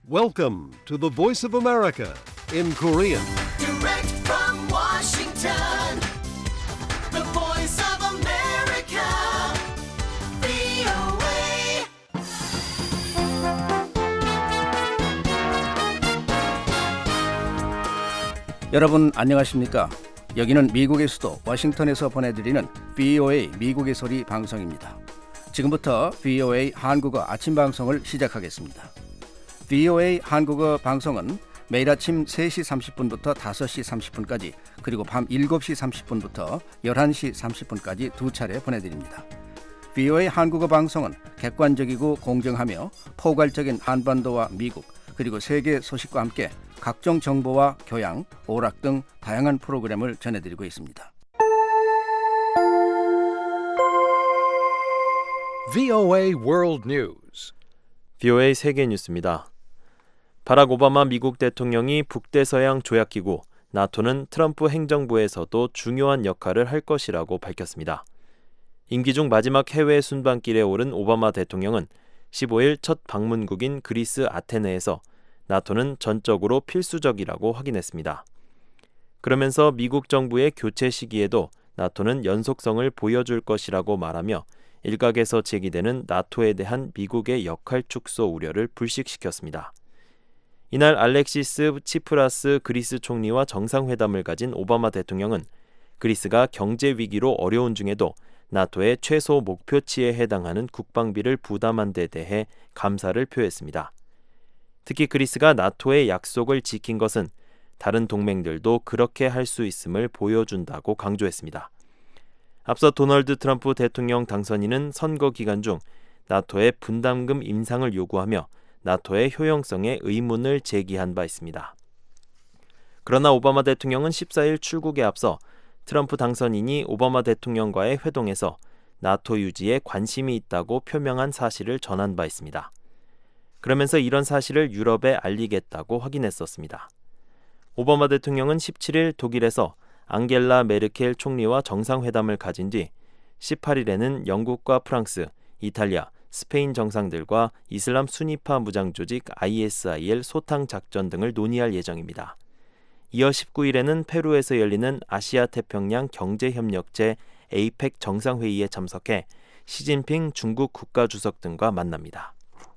Welcome to the Voice of America in Korean. Direct from Washington, the voice of America, VOA. 여러분 안녕하십니까? 여기는 미국의 수도 워싱턴에서 보내드리는 VOA 미국의 소리 방송입니다. 지금부터 VOA 한국어 아침 방송을 시작하겠습니다. VOA 한국어 방송은 매일 아침 3시 30분부터 5시 30분까지 그리고 밤 7시 30분부터 11시 30분까지 두 차례 보내드립니다. VOA 한국어 방송은 객관적이고 공정하며 포괄적인 한반도와 미국 그리고 세계 소식과 함께 각종 정보와 교양, 오락 등 다양한 프로그램을 전해드리고 있습니다. VOA World News. VOA 세계 뉴스입니다. 바락 오바마 미국 대통령이 북대서양 조약기구 나토는 트럼프 행정부에서도 중요한 역할을 할 것이라고 밝혔습니다. 임기 중 마지막 해외 순방길에 오른 오바마 대통령은 15일 첫 방문국인 그리스 아테네에서 나토는 전적으로 필수적이라고 확인했습니다. 그러면서 미국 정부의 교체 시기에도 나토는 연속성을 보여줄 것이라고 말하며 일각에서 제기되는 나토에 대한 미국의 역할 축소 우려를 불식시켰습니다. 이날 알렉시스 치프라스 그리스 총리와 정상회담을 가진 오바마 대통령은 그리스가 경제 위기로 어려운 중에도 나토의 최소 목표치에 해당하는 국방비를 부담한 데 대해 감사를 표했습니다. 특히 그리스가 나토의 약속을 지킨 것은 다른 동맹들도 그렇게 할 수 있음을 보여준다고 강조했습니다. 앞서 도널드 트럼프 대통령 당선인은 선거 기간 중 나토의 분담금 인상을 요구하며 나토의 효용성에 의문을 제기한 바 있습니다. 그러나 오바마 대통령은 14일 출국에 앞서 트럼프 당선인이 오바마 대통령과의 회동에서 나토 유지에 관심이 있다고 표명한 사실을 전한 바 있습니다. 그러면서 이런 사실을 유럽에 알리겠다고 확인했었습니다. 오바마 대통령은 17일 독일에서 앙겔라 메르켈 총리와 정상회담을 가진 뒤 18일에는 영국과 프랑스, 이탈리아, 스페인 정상들과 이슬람 수니파 무장 조직 ISIL 소탕 작전 등을 논의할 예정입니다. 이어 19일에는 페루에서 열리는 아시아 태평양 경제협력체 APEC 정상회의에 참석해 시진핑 중국 국가주석 등과 만납니다.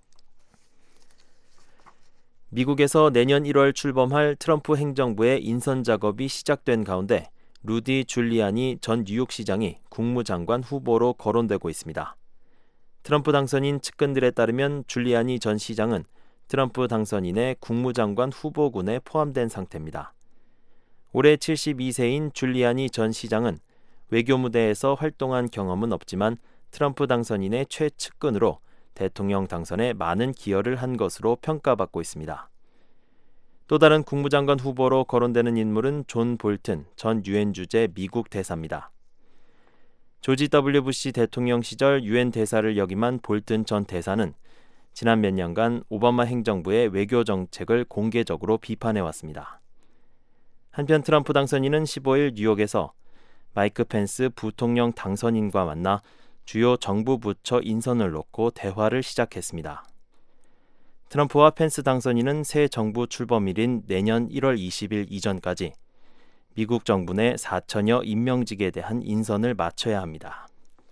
미국에서 내년 1월 출범할 트럼프 행정부의 인선 작업이 시작된 가운데 루디 줄리아니 전 뉴욕시장이 국무장관 후보로 거론되고 있습니다. 트럼프 당선인 측근들에 따르면 줄리아니 전 시장은 트럼프 당선인의 국무장관 후보군에 포함된 상태입니다. 올해 72세인 줄리아니 전 시장은 외교 무대에서 활동한 경험은 없지만 트럼프 당선인의 최측근으로 대통령 당선에 많은 기여를 한 것으로 평가받고 있습니다. 또 다른 국무장관 후보로 거론되는 인물은 존 볼튼 전 유엔 주재 미국 대사입니다. 조지 W. 부시 대통령 시절 유엔 대사를 역임한 볼튼 전 대사는 지난 몇 년간 오바마 행정부의 외교 정책을 공개적으로 비판해왔습니다. 한편 트럼프 당선인은 15일 뉴욕에서 마이크 펜스 부통령 당선인과 만나 주요 정부 부처 인선을 놓고 대화를 시작했습니다. 트럼프와 펜스 당선인은 새 정부 출범일인 내년 1월 20일 이전까지 미국 정부 내 4천여 임명직에 대한 인선을 마쳐야 합니다.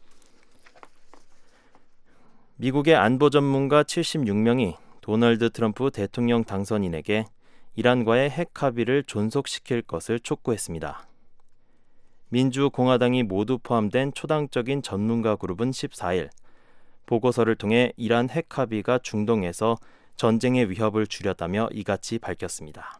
미국의 안보 전문가 76명이 도널드 트럼프 대통령 당선인에게 이란과의 핵 합의를 존속시킬 것을 촉구했습니다. 민주공화당이 모두 포함된 초당적인 전문가 그룹은 14일 보고서를 통해 이란 핵 합의가 중동에서 전쟁의 위협을 줄였다며 이같이 밝혔습니다.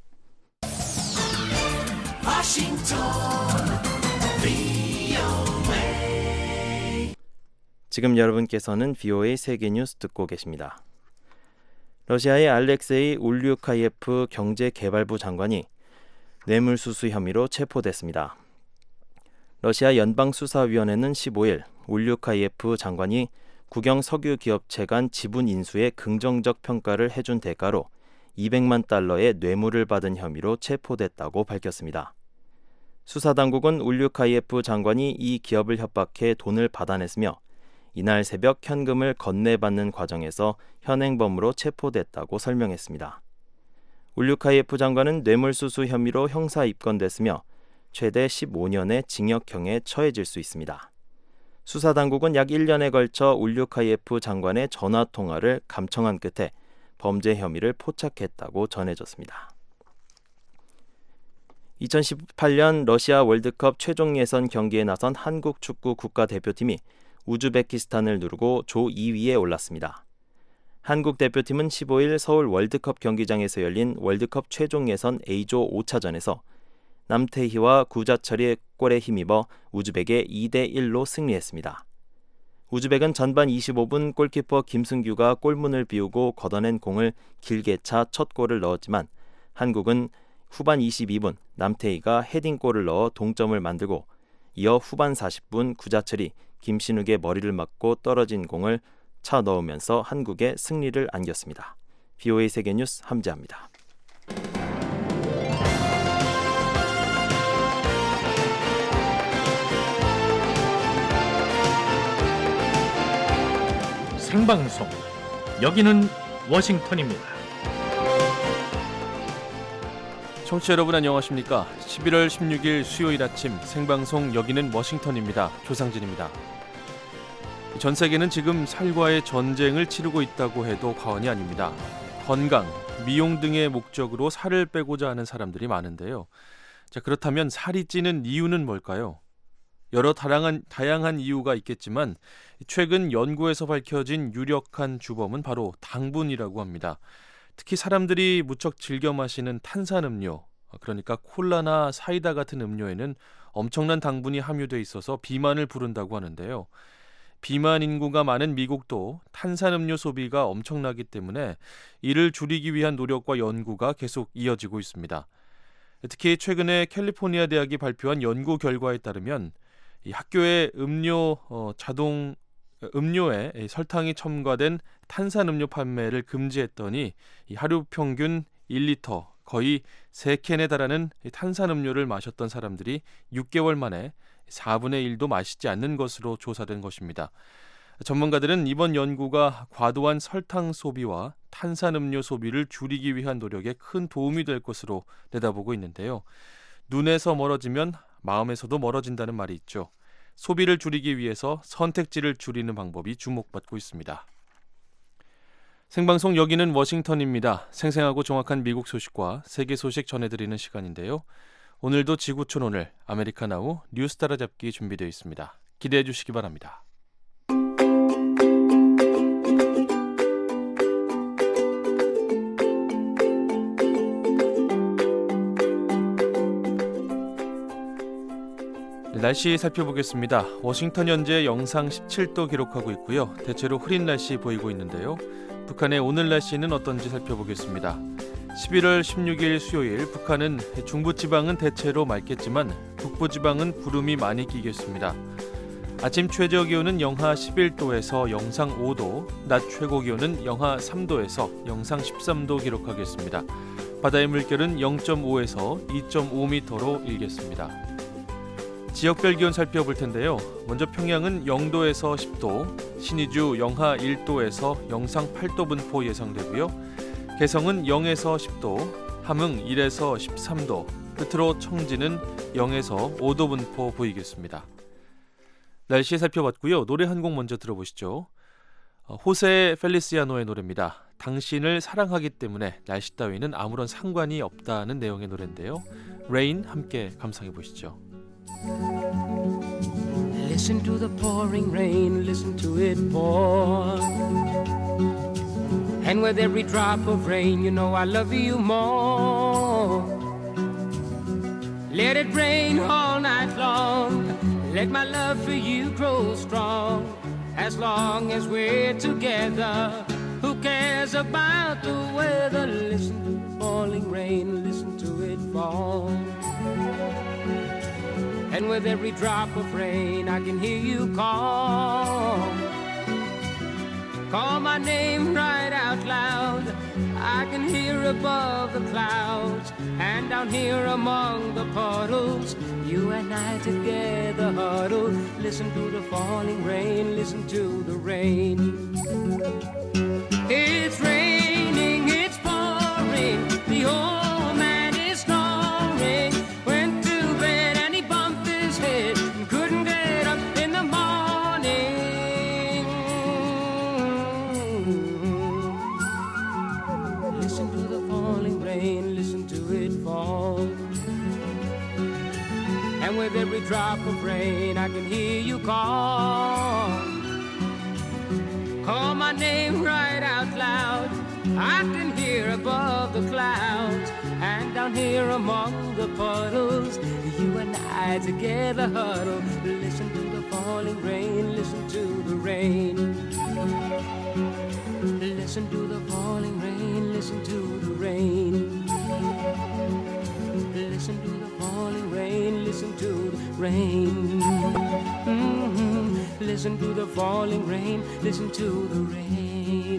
지금 여러분께서는 VOA 세계뉴스 듣고 계십니다. 러시아의 알렉세이 울류카예프 경제개발부 장관이 뇌물수수 혐의로 체포됐습니다. 러시아 연방수사위원회는 15일 울류카예프 장관이 국영 석유기업체 간 지분 인수에 긍정적 평가를 해준 대가로 200만 달러의 뇌물을 받은 혐의로 체포됐다고 밝혔습니다. 수사당국은 울류카예프 장관이 이 기업을 협박해 돈을 받아냈으며 이날 새벽 현금을 건네받는 과정에서 현행범으로 체포됐다고 설명했습니다. 울류카이에프 장관은 뇌물수수 혐의로 형사 입건됐으며 최대 15년의 징역형에 처해질 수 있습니다. 수사당국은 약 1년에 걸쳐 울류카이에프 장관의 전화통화를 감청한 끝에 범죄 혐의를 포착했다고 전해졌습니다. 2018년 러시아 월드컵 최종 예선 경기에 나선 한국 축구 국가대표팀이 우즈베키스탄을 누르고 조 2위에 올랐습니다. 한국 대표팀은 15일 서울 월드컵 경기장에서 열린 월드컵 최종 예선 A조 5차전에서 남태희와 구자철의 골에 힘입어 우즈벡에 2대1로 승리했습니다. 우즈벡은 전반 25분 골키퍼 김승규가 골문을 비우고 걷어낸 공을 길게 차 첫 골을 넣었지만 한국은 후반 22분 남태희가 헤딩골을 넣어 동점을 만들고 이어 후반 40분 구자철이 김신욱의 머리를 맞고 떨어진 공을 차 넣으면서 한국의 승리를 안겼습니다. VOA 세계뉴스 함재합니다. 생방송 여기는 워싱턴입니다. 청취자 여러분 안녕하십니까? 11월 16일 수요일 아침 생방송 여기는 워싱턴입니다. 조상진입니다. 전 세계는 지금 살과의 전쟁을 치르고 있다고 해도 과언이 아닙니다. 건강, 미용 등의 목적으로 살을 빼고자 하는 사람들이 많은데요. 자, 그렇다면 살이 찌는 이유는 뭘까요? 여러 다양한 이유가 있겠지만 최근 연구에서 밝혀진 유력한 주범은 바로 당분이라고 합니다. 특히 사람들이 무척 즐겨 마시는 탄산음료, 그러니까 콜라나 사이다 같은 음료에는 엄청난 당분이 함유돼 있어서 비만을 부른다고 하는데요. 비만 인구가 많은 미국도 탄산음료 소비가 엄청나기 때문에 이를 줄이기 위한 노력과 연구가 계속 이어지고 있습니다. 특히 최근에 캘리포니아 대학이 발표한 연구 결과에 따르면 이 학교의 음료에 설탕이 첨가된 탄산음료 판매를 금지했더니 하루 평균 1리터, 거의 3캔에 달하는 탄산음료를 마셨던 사람들이 6개월 만에 4분의 1도 마시지 않는 것으로 조사된 것입니다. 전문가들은 이번 연구가 과도한 설탕 소비와 탄산음료 소비를 줄이기 위한 노력에 큰 도움이 될 것으로 내다보고 있는데요. 눈에서 멀어지면 마음에서도 멀어진다는 말이 있죠. 소비를 줄이기 위해서 선택지를 줄이는 방법이 주목받고 있습니다. 생방송 여기는 워싱턴입니다. 생생하고 정확한 미국 소식과 세계 소식 전해드리는 시간인데요. 오늘도 지구촌 오늘 아메리카나우 뉴스 따라잡기 준비되어 있습니다. 기대해 주시기 바랍니다. 날씨 살펴보겠습니다. 워싱턴 현재 영상 17도 기록하고 있고요. 대체로 흐린 날씨 보이고 있는데요. 북한의 오늘 날씨는 어떤지 살펴보겠습니다. 11월 16일 수요일 북한은 중부지방은 대체로 맑겠지만 북부지방은 구름이 많이 끼겠습니다. 아침 최저 기온은 영하 11도에서 영상 5도, 낮 최고 기온은 영하 3도에서 영상 13도 기록하겠습니다. 바다의 물결은 0.5에서 2.5m로 일겠습니다. 지역별 기온 살펴볼 텐데요. 먼저 평양은 0도에서 10도, 신의주 영하 1도에서 영상 8도 분포 예상되고요. 개성은 0에서 10도, 함흥 1에서 13도, 끝으로 청진은 0에서 5도 분포 보이겠습니다. 날씨 살펴봤고요. 노래 한 곡 먼저 들어보시죠. 호세 펠리시아노의 노래입니다. 당신을 사랑하기 때문에 날씨 따위는 아무런 상관이 없다는 내용의 노래인데요. 레인 함께 감상해 보시죠. Listen to the pouring rain, listen to it pour. And with every drop of rain, you know I love you more. Let it rain all night long. Let my love for you grow strong. As long as we're together, who cares about the weather? Listen to the falling rain, listen to it fall. And with every drop of rain I can hear you call. Call my name right out loud. I can hear above the clouds and down here among the puddles. You and I together huddle. Listen to the falling rain, listen to the rain. It's raining, it's pouring. The old man is snoring. Went to bed and he bumped his head and couldn't get up in the morning. Listen to the falling rain, listen to it fall. And with every drop of rain I can hear you call. Call my name right out loud. I can hear above the clouds and down here among the puddles. You and I together huddle. Listen to the falling rain, listen to the rain. Listen to the falling rain, listen to the rain. Listen to the falling rain, listen to the rain. Listen to the falling rain, listen to the rain.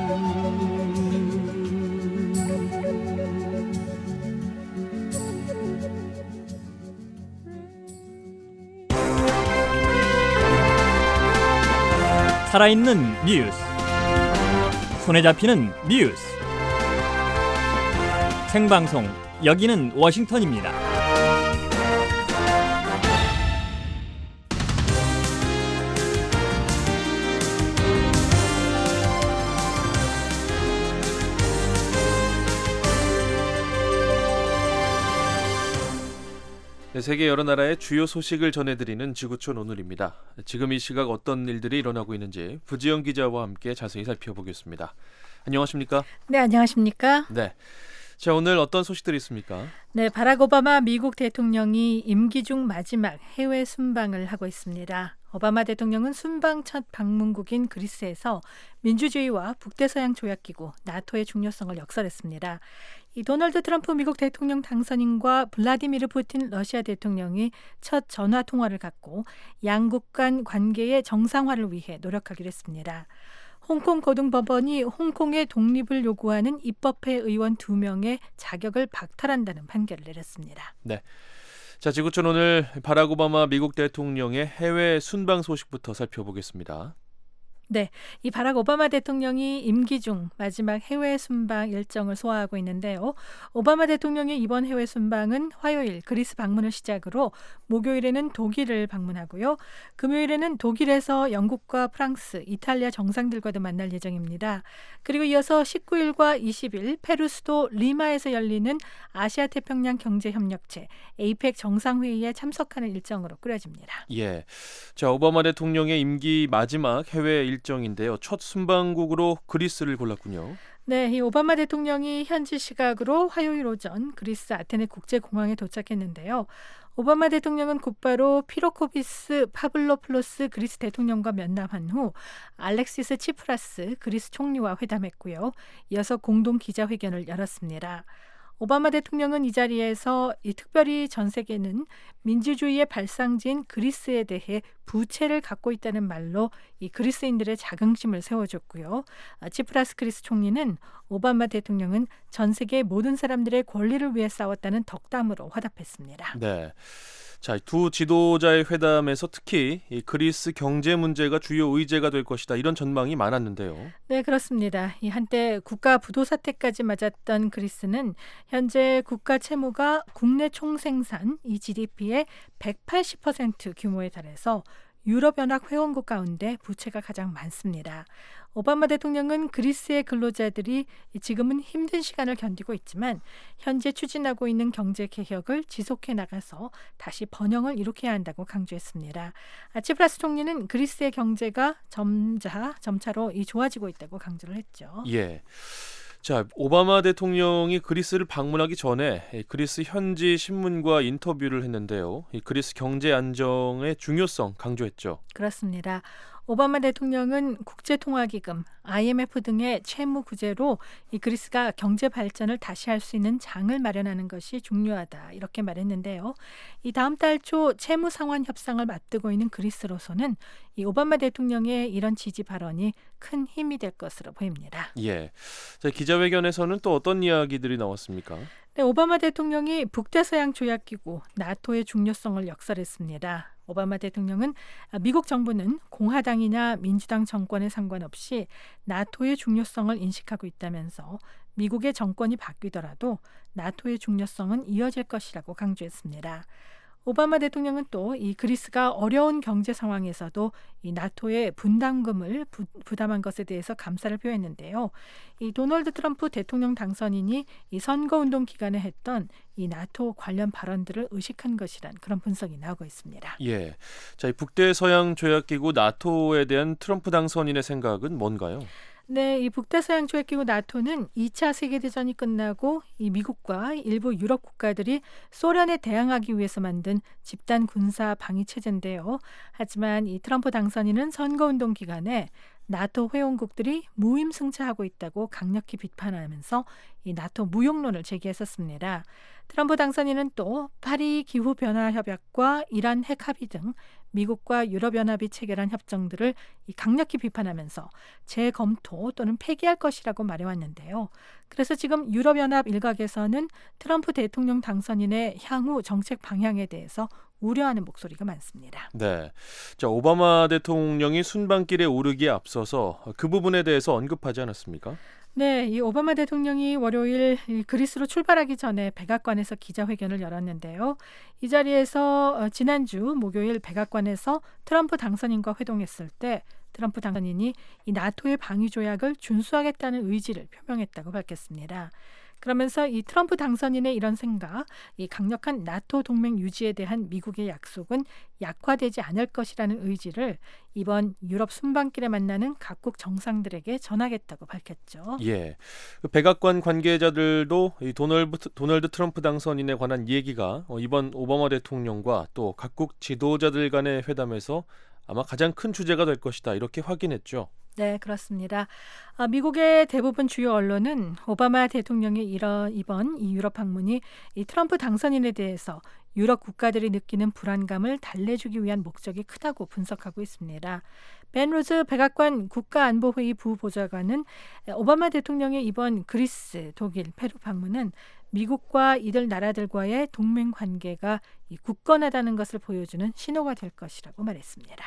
살아있는 뉴스, 손에 잡히는 뉴스, 생방송, 여기는 워싱턴입니다. 네, 세계 여러 나라의 주요 소식을 전해드리는 지구촌 오늘입니다. 지금 이 시각 어떤 일들이 일어나고 있는지 부지영 기자와 함께 자세히 살펴보겠습니다. 안녕하십니까? 네, 안녕하십니까? 네. 자, 오늘 어떤 소식들이 있습니까? 네, 바락 오바마 미국 대통령이 임기 중 마지막 해외 순방을 하고 있습니다. 오바마 대통령은 순방 첫 방문국인 그리스에서 민주주의와 북대서양 조약기구 나토의 중요성을 역설했습니다. 이 도널드 트럼프 미국 대통령 당선인과 블라디미르 푸틴 러시아 대통령이 첫 전화 통화를 갖고 양국 간 관계의 정상화를 위해 노력하기로 했습니다. 홍콩 고등법원이 홍콩의 독립을 요구하는 입법회 의원 2명의 자격을 박탈한다는 판결을 내렸습니다. 네. 자, 지구촌 오늘 바락 오바마 미국 대통령의 해외 순방 소식부터 살펴보겠습니다. 네, 이 바락 오바마 대통령이 임기 중 마지막 해외 순방 일정을 소화하고 있는데요. 오바마 대통령의 이번 해외 순방은 화요일 그리스 방문을 시작으로 목요일에는 독일을 방문하고요. 금요일에는 독일에서 영국과 프랑스, 이탈리아 정상들과도 만날 예정입니다. 그리고 이어서 19일과 20일 페루 수도 리마에서 열리는 아시아태평양 경제협력체 APEC 정상회의에 참석하는 일정으로 꾸려집니다. 예, 자, 오바마 대통령의 임기 마지막 해외 일정인데요. 첫 순방국으로 그리스를 골랐군요. 네, 이 오바마 대통령이 현지 시각으로 화요일 오전 그리스 아테네 국제공항에 도착했는데요. 오바마 대통령은 곧바로 피로코비스 파블로플로스 그리스 대통령과 면담한 후 알렉시스 치프라스 그리스 총리와 회담했고요. 이어서 공동 기자회견을 열었습니다. 오바마 대통령은 이 자리에서 특별히 전 세계는 민주주의의 발상지인 그리스에 대해 부채를 갖고 있다는 말로 이 그리스인들의 자긍심을 세워줬고요. 치프라스 그리스 총리는 오바마 대통령은 전 세계 모든 사람들의 권리를 위해 싸웠다는 덕담으로 화답했습니다. 네. 자, 두 지도자의 회담에서 특히 이 그리스 경제 문제가 주요 의제가 될 것이다. 이런 전망이 많았는데요. 네, 그렇습니다. 이 한때 국가 부도 사태까지 맞았던 그리스는 현재 국가 채무가 국내 총생산 이 GDP의 180% 규모에 달해서 유럽연합 회원국 가운데 부채가 가장 많습니다. 오바마 대통령은 그리스의 근로자들이 지금은 힘든 시간을 견디고 있지만 현재 추진하고 있는 경제 개혁을 지속해 나가서 다시 번영을 일으켜야 한다고 강조했습니다. 치프라스 총리는 그리스의 경제가 점차로 좋아지고 있다고 강조를 했죠. 예. 자, 오바마 대통령이 그리스를 방문하기 전에 그리스 현지 신문과 인터뷰를 했는데요. 이 그리스 경제 안정의 중요성 강조했죠. 그렇습니다. 오바마 대통령은 국제통화기금, IMF 등의 채무 구제로 이 그리스가 경제 발전을 다시 할 수 있는 장을 마련하는 것이 중요하다 이렇게 말했는데요. 이 다음 달 초 채무 상환 협상을 앞두고 있는 그리스로서는 이 오바마 대통령의 이런 지지 발언이 큰 힘이 될 것으로 보입니다. 예. 자, 기자회견에서는 또 어떤 이야기들이 나왔습니까? 네, 오바마 대통령이 북대서양 조약기구 나토의 중요성을 역설했습니다. 오바마 대통령은 미국 정부는 공화당이나 민주당 정권에 상관없이 나토의 중요성을 인식하고 있다면서 미국의 정권이 바뀌더라도 나토의 중요성은 이어질 것이라고 강조했습니다. 오바마 대통령은 또 이 그리스가 어려운 경제 상황에서도 이 나토의 분담금을 부담한 것에 대해서 감사를 표했는데요. 이 도널드 트럼프 대통령 당선인이 이 선거운동 기간에 했던 이 나토 관련 발언들을 의식한 것이란 그런 분석이 나오고 있습니다. 예. 자, 이 북대서양 조약기구 나토에 대한 트럼프 당선인의 생각은 뭔가요? 네, 이 북대서양 조약기구 나토는 2차 세계대전이 끝나고 이 미국과 일부 유럽 국가들이 소련에 대항하기 위해서 만든 집단 군사 방위 체제인데요. 하지만 이 트럼프 당선인은 선거운동 기간에 나토 회원국들이 무임승차하고 있다고 강력히 비판하면서 이 나토 무용론을 제기했었습니다. 트럼프 당선인은 또 파리 기후변화협약과 이란 핵 합의 등 미국과 유럽연합이 체결한 협정들을 강력히 비판하면서 재검토 또는 폐기할 것이라고 말해왔는데요. 그래서 지금 유럽연합 일각에서는 트럼프 대통령 당선인의 향후 정책 방향에 대해서 우려하는 목소리가 많습니다. 네. 자, 오바마 대통령이 순방길에 오르기에 앞서서 그 부분에 대해서 언급하지 않았습니까? 네, 이 오바마 대통령이 월요일 그리스로 출발하기 전에 백악관에서 기자회견을 열었는데요. 이 자리에서 지난주 목요일 백악관에서 트럼프 당선인과 회동했을 때 트럼프 당선인이 이 나토의 방위 조약을 준수하겠다는 의지를 표명했다고 밝혔습니다. 그러면서 이 트럼프 당선인의 이런 생각, 이 강력한 나토 동맹 유지에 대한 미국의 약속은 약화되지 않을 것이라는 의지를 이번 유럽 순방길에 만나는 각국 정상들에게 전하겠다고 밝혔죠. 예, 그 백악관 관계자들도 이 도널드 트럼프 당선인에 관한 얘기가 이번 오바마 대통령과 또 각국 지도자들 간의 회담에서 아마 가장 큰 주제가 될 것이다 이렇게 확인했죠. 네, 그렇습니다. 미국의 대부분 주요 언론은 오바마 대통령의 이번 이 유럽 방문이 이 트럼프 당선인에 대해서 유럽 국가들이 느끼는 불안감을 달래주기 위한 목적이 크다고 분석하고 있습니다. 벤 로즈 백악관 국가안보회의 부보좌관은 오바마 대통령의 이번 그리스, 독일, 페루 방문은 미국과 이들 나라들과의 동맹 관계가 굳건하다는 것을 보여주는 신호가 될 것이라고 말했습니다.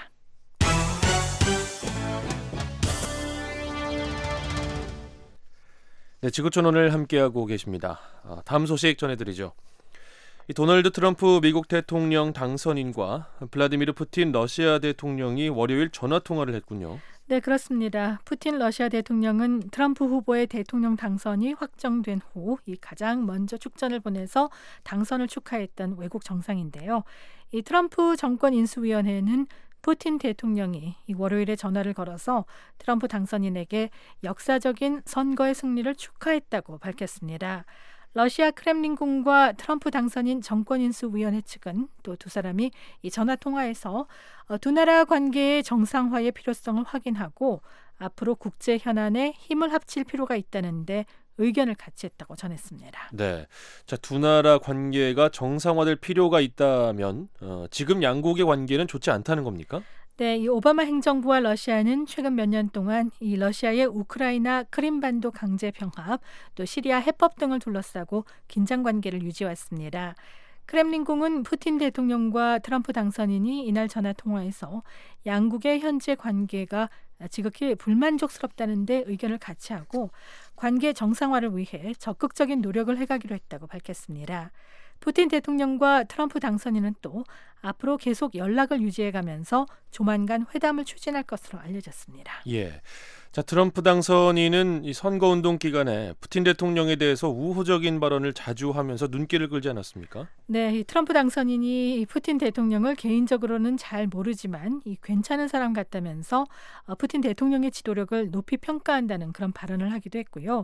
네, 지구촌 오늘 함께하고 계십니다. 다음 소식 전해드리죠. 이 도널드 트럼프 미국 대통령 당선인과 블라디미르 푸틴 러시아 대통령이 월요일 전화 통화를 했군요. 네, 그렇습니다. 푸틴 러시아 대통령은 트럼프 후보의 대통령 당선이 확정된 후 가장 먼저 축전을 보내서 당선을 축하했던 외국 정상인데요. 이 트럼프 정권 인수위원회는 푸틴 대통령이 월요일에 전화를 걸어서 트럼프 당선인에게 역사적인 선거의 승리를 축하했다고 밝혔습니다. 러시아 크렘린궁과 트럼프 당선인 정권인수위원회 측은 또 두 사람이 이 전화 통화에서 두 나라 관계의 정상화의 필요성을 확인하고 앞으로 국제 현안에 힘을 합칠 필요가 있다는데 의견을 같이 했다고 전했습니다. 네, 자, 두 나라 관계가 정상화될 필요가 있다면 지금 양국의 관계는 좋지 않다는 겁니까? 네, 이 오바마 행정부와 러시아는 최근 몇 년 동안 이 러시아의 우크라이나 크림반도 강제 병합, 또 시리아 해법 등을 둘러싸고 긴장 관계를 유지해왔습니다. 크렘린궁은 푸틴 대통령과 트럼프 당선인이 이날 전화 통화에서 양국의 현재 관계가 지극히 불만족스럽다는데 의견을 같이 하고 관계 정상화를 위해 적극적인 노력을 해가기로 했다고 밝혔습니다. 푸틴 대통령과 트럼프 당선인은 또 앞으로 계속 연락을 유지해가면서 조만간 회담을 추진할 것으로 알려졌습니다. 예. 자, 트럼프 당선인은 이 선거운동 기간에 푸틴 대통령에 대해서 우호적인 발언을 자주 하면서 눈길을 끌지 않았습니까? 네, 이 트럼프 당선인이 이 푸틴 대통령을 개인적으로는 잘 모르지만 이 괜찮은 사람 같다면서 푸틴 대통령의 지도력을 높이 평가한다는 그런 발언을 하기도 했고요.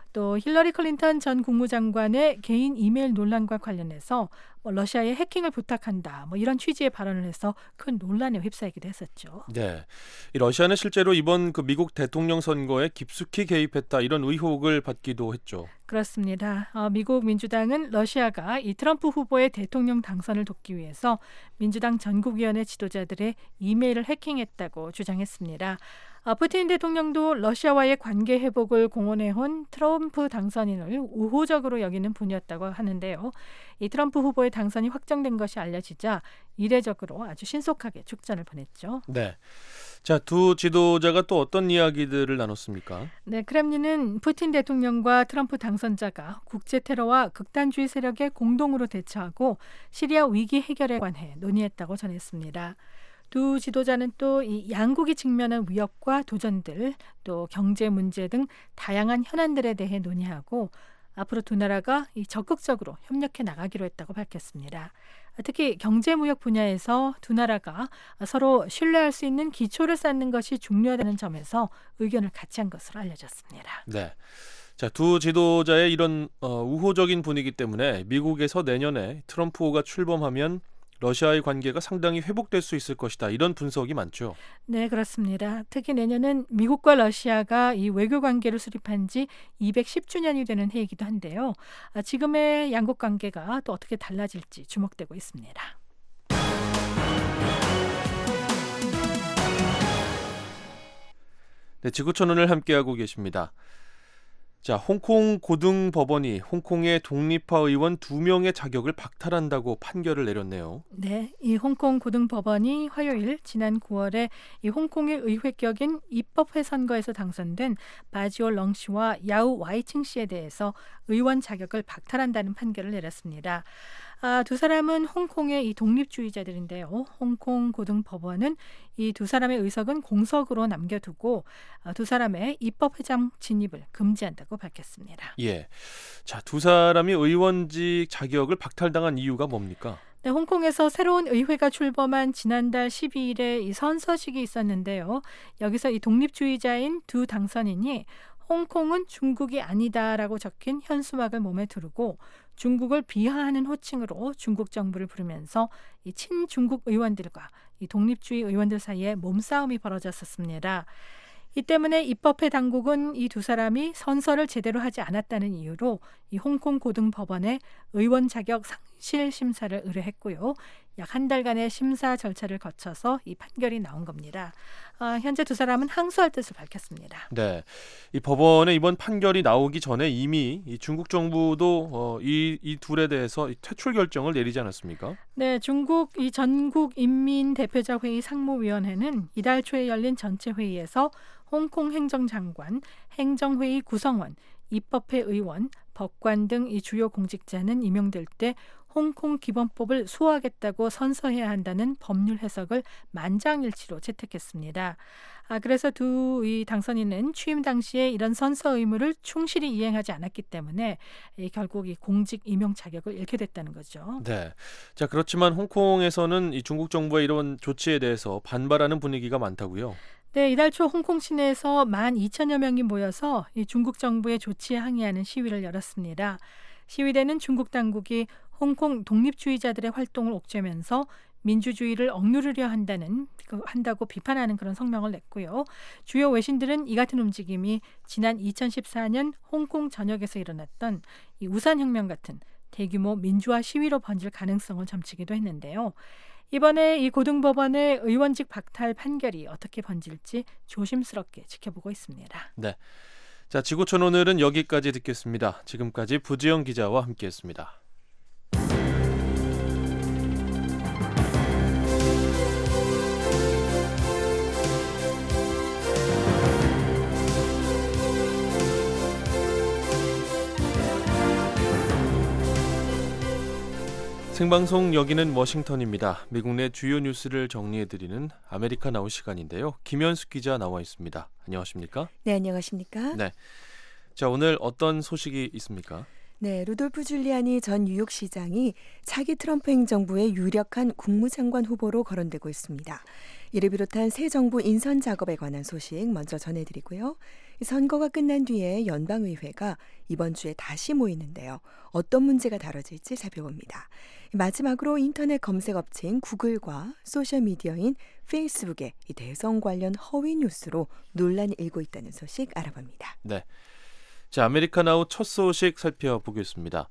또 힐러리 클린턴 전 국무장관의 개인 이메일 논란과 관련해서 러시아에 해킹을 부탁한다 이런 취지의 발언을 해서 큰 논란에 휩싸이기도 했었죠. 네, 이 러시아는 실제로 이번 그 미국 대통령 선거에 깊숙이 개입했다 이런 의혹을 받기도 했죠. 그렇습니다. 미국 민주당은 러시아가 이 트럼프 후보의 대통령 당선을 돕기 위해서 민주당 전국위원회 지도자들의 이메일을 해킹했다고 주장했습니다. 푸틴 대통령도 러시아와의 관계 회복을 공언해온 트럼프 당선인을 우호적으로 여기는 분이었다고 하는데요. 이 트럼프 후보의 당선이 확정된 것이 알려지자 이례적으로 아주 신속하게 축전을 보냈죠. 네. 자, 두 지도자가 또 어떤 이야기들을 나눴습니까? 네, 크렘린은 푸틴 대통령과 트럼프 당선자가 국제 테러와 극단주의 세력에 공동으로 대처하고 시리아 위기 해결에 관해 논의했다고 전했습니다. 두 지도자는 또 이 양국이 직면한 위협과 도전들, 또 경제 문제 등 다양한 현안들에 대해 논의하고 앞으로 두 나라가 적극적으로 협력해 나가기로 했다고 밝혔습니다. 특히 경제무역 분야에서 두 나라가 서로 신뢰할 수 있는 기초를 쌓는 것이 중요하다는 점에서 의견을 같이 한 것으로 알려졌습니다. 네. 자, 두 지도자의 이런 우호적인 분위기 때문에 미국에서 내년에 트럼프가 출범하면 러시아의 관계가 상당히 회복될 수 있을 것이다. 이런 분석이 많죠. 네, 그렇습니다. 특히 내년은 미국과 러시아가 이 외교 관계를 수립한 지 210주년이 되는 해이기도 한데요. 지금의 양국 관계가 또 어떻게 달라질지 주목되고 있습니다. 네, 지구촌을 함께하고 계십니다. 자, 홍콩 고등법원이 홍콩의 독립파 의원 2명의 자격을 박탈한다고 판결을 내렸네요. 네, 이 홍콩 고등법원이 화요일 지난 9월에 이 홍콩의 의회격인 입법회 선거에서 당선된 바지오 렁 씨와 야우 와이칭 씨에 대해서 의원 자격을 박탈한다는 판결을 내렸습니다. 두 사람은 홍콩의 이 독립주의자들인데요. 홍콩 고등법원은 이 두 사람의 의석은 공석으로 남겨두고 두 사람의 입법회장 진입을 금지한다고 밝혔습니다. 예, 자, 두 사람이 의원직 자격을 박탈당한 이유가 뭡니까? 네, 홍콩에서 새로운 의회가 출범한 지난달 12일에 이 선서식이 있었는데요. 여기서 이 독립주의자인 두 당선인이 홍콩은 중국이 아니다라고 적힌 현수막을 몸에 두르고 중국을 비하하는 호칭으로 중국 정부를 부르면서 이 친중국 의원들과 이 독립주의 의원들 사이에 몸싸움이 벌어졌었습니다. 이 때문에 입법회 당국은 이 두 사람이 선서를 제대로 하지 않았다는 이유로 이 홍콩 고등법원에 의원 자격 상실 심사를 의뢰했고요. 약 한 달간의 심사 절차를 거쳐서 이 판결이 나온 겁니다. 현재 두 사람은 항소할 뜻을 밝혔습니다. 네, 이 법원의 이번 판결이 나오기 전에 이미 이 중국 정부도 이 둘에 대해서 퇴출 결정을 내리지 않았습니까? 네, 중국 이 전국 인민 대표자 회의 상무위원회는 이달 초에 열린 전체 회의에서 홍콩 행정장관, 행정회의 구성원, 입법회 의원, 법관 등 이 주요 공직자는 임용될 때 홍콩 기본법을 수호하겠다고 선서해야 한다는 법률 해석을 만장일치로 채택했습니다. 그래서 두 이 당선인은 취임 당시에 이런 선서 의무를 충실히 이행하지 않았기 때문에 결국 이 공직 임용 자격을 잃게 됐다는 거죠. 네. 자, 그렇지만 홍콩에서는 이 중국 정부의 이런 조치에 대해서 반발하는 분위기가 많다고요. 네, 이달 초 홍콩 시내에서 12,000여 명이 모여서 이 중국 정부의 조치에 항의하는 시위를 열었습니다. 시위대는 중국 당국이 홍콩 독립주의자들의 활동을 옥죄면서 민주주의를 억누르려 한다고 비판하는 그런 성명을 냈고요. 주요 외신들은 이 같은 움직임이 지난 2014년 홍콩 전역에서 일어났던 이 우산혁명 같은 대규모 민주화 시위로 번질 가능성을 점치기도 했는데요. 이번에 이 고등법원의 의원직 박탈 판결이 어떻게 번질지 조심스럽게 지켜보고 있습니다. 네. 자, 지구촌 오늘은 여기까지 듣겠습니다. 지금까지 부지영 기자와 함께했습니다. 생방송 여기는 워싱턴입니다. 미국 내 주요 뉴스를 정리해드리는 아메리카 나우 시간인데요. 김현숙 기자 나와 있습니다. 안녕하십니까? 네, 안녕하십니까? 네. 자, 오늘 어떤 소식이 있습니까? 네, 루돌프 줄리아니 전 뉴욕시장이 차기 트럼프 행정부의 유력한 국무장관 후보로 거론되고 있습니다. 이를 비롯한 새 정부 인선 작업에 관한 소식 먼저 전해드리고요. 선거가 끝난 뒤에 연방의회가 이번 주에 다시 모이는데요. 어떤 문제가 다뤄질지 살펴봅니다. 마지막으로 인터넷 검색업체인 구글과 소셜미디어인 페이스북의 이 대선 관련 허위 뉴스로 논란이 일고 있다는 소식 알아봅니다. 네. 자, 아메리카 나우 첫 소식 살펴보겠습니다.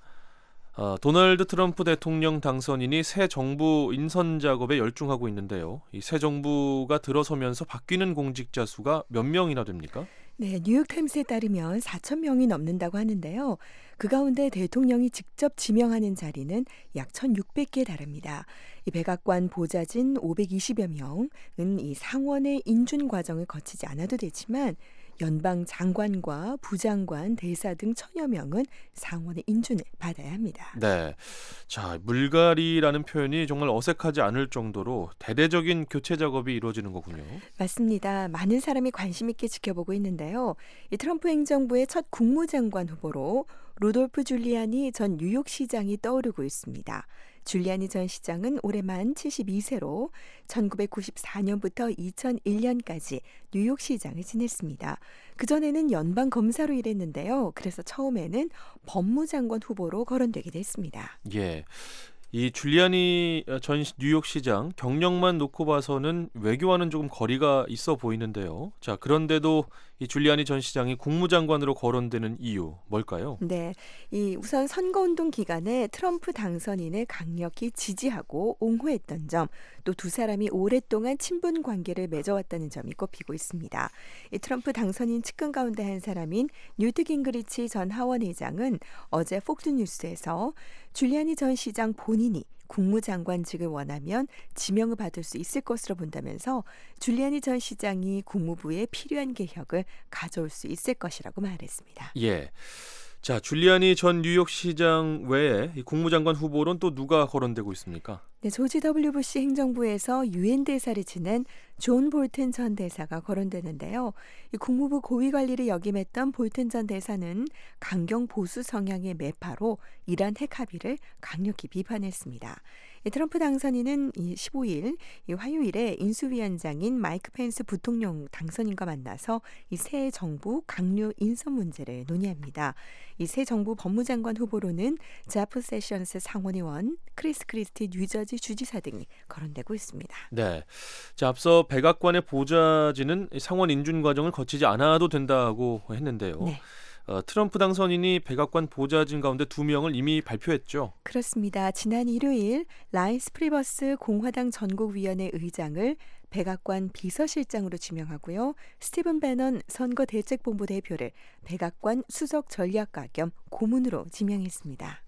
도널드 트럼프 대통령 당선인이 새 정부 인선 작업에 열중하고 있는데요. 이 새 정부가 들어서면서 바뀌는 공직자 수가 몇 명이나 됩니까? 네, 뉴욕타임스에 따르면 4천 명이 넘는다고 하는데요. 그 가운데 대통령이 직접 지명하는 자리는 약 1,600개에 달합니다. 이 백악관 보좌진 520여 명은 이 상원의 인준 과정을 거치지 않아도 되지만 연방 장관과 부장관, 대사 등 1,000여 명은 상원의 인준을 받아야 합니다. 네. 자, 물갈이라는 표현이 정말 어색하지 않을 정도로 대대적인 교체 작업이 이루어지는 거군요. 맞습니다. 많은 사람이 관심 있게 지켜보고 있는데요. 이 트럼프 행정부의 첫 국무장관 후보로 루돌프 줄리아니 전 뉴욕시장이 떠오르고 있습니다. 줄리아니 전 시장은 올해 만 72세로 1994년부터 2001년까지 뉴욕시장을 지냈습니다. 그전에는 연방검사로 일했는데요. 그래서 처음에는 법무장관 후보로 거론되기도 했습니다. 예. 이 줄리아니 전 뉴욕시장 경력만 놓고 봐서는 외교와는 조금 거리가 있어 보이는데요. 자, 그런데도 이 줄리아니 전 시장이 국무장관으로 거론되는 이유 뭘까요? 네, 이 우선 선거운동 기간에 트럼프 당선인을 강력히 지지하고 옹호했던 점, 또 두 사람이 오랫동안 친분 관계를 맺어왔다는 점이 꼽히고 있습니다. 이 트럼프 당선인 측근 가운데 한 사람인 뉴트 깅그리치 전 하원 의장은 어제 폭스뉴스에서 줄리아니 전 시장 본인이 국무장관직을 원하면 지명을 받을 수 있을 것으로 본다면서 줄리아니 전 시장이 국무부에 필요한 개혁을 가져올 수 있을 것이라고 말했습니다. 예. 자, 줄리아니 전 뉴욕시장 외에 이 국무장관 후보로는 또 누가 거론되고 있습니까? 네, 조지 W. 부시 행정부에서 유엔 대사를 지낸 존 볼튼 전 대사가 거론되는데요. 이 국무부 고위 관리를 역임했던 볼튼 전 대사는 강경 보수 성향의 매파로 이란 핵 합의를 강력히 비판했습니다. 트럼프 당선인은 15일 화요일에 인수위원장인 마이크 펜스 부통령 당선인과 만나서 이 새 정부 강요 인선 문제를 논의합니다. 이 새 정부 법무장관 후보로는 제프 세션스 상원의원, 크리스 크리스티 뉴저지 주지사 등이 거론되고 있습니다. 네. 자, 앞서 백악관의 보좌진은 상원 인준 과정을 거치지 않아도 된다고 했는데요. 네. 트럼프 당선인이 백악관 보좌진 가운데 2명을 이미 발표했죠. 그렇습니다. 지난 일요일 라인스 프리버스 공화당 전국위원회 의장을 백악관 비서실장으로 지명하고요. 스티븐 배넌 선거대책본부 대표를 백악관 수석 전략가 겸 고문으로 지명했습니다.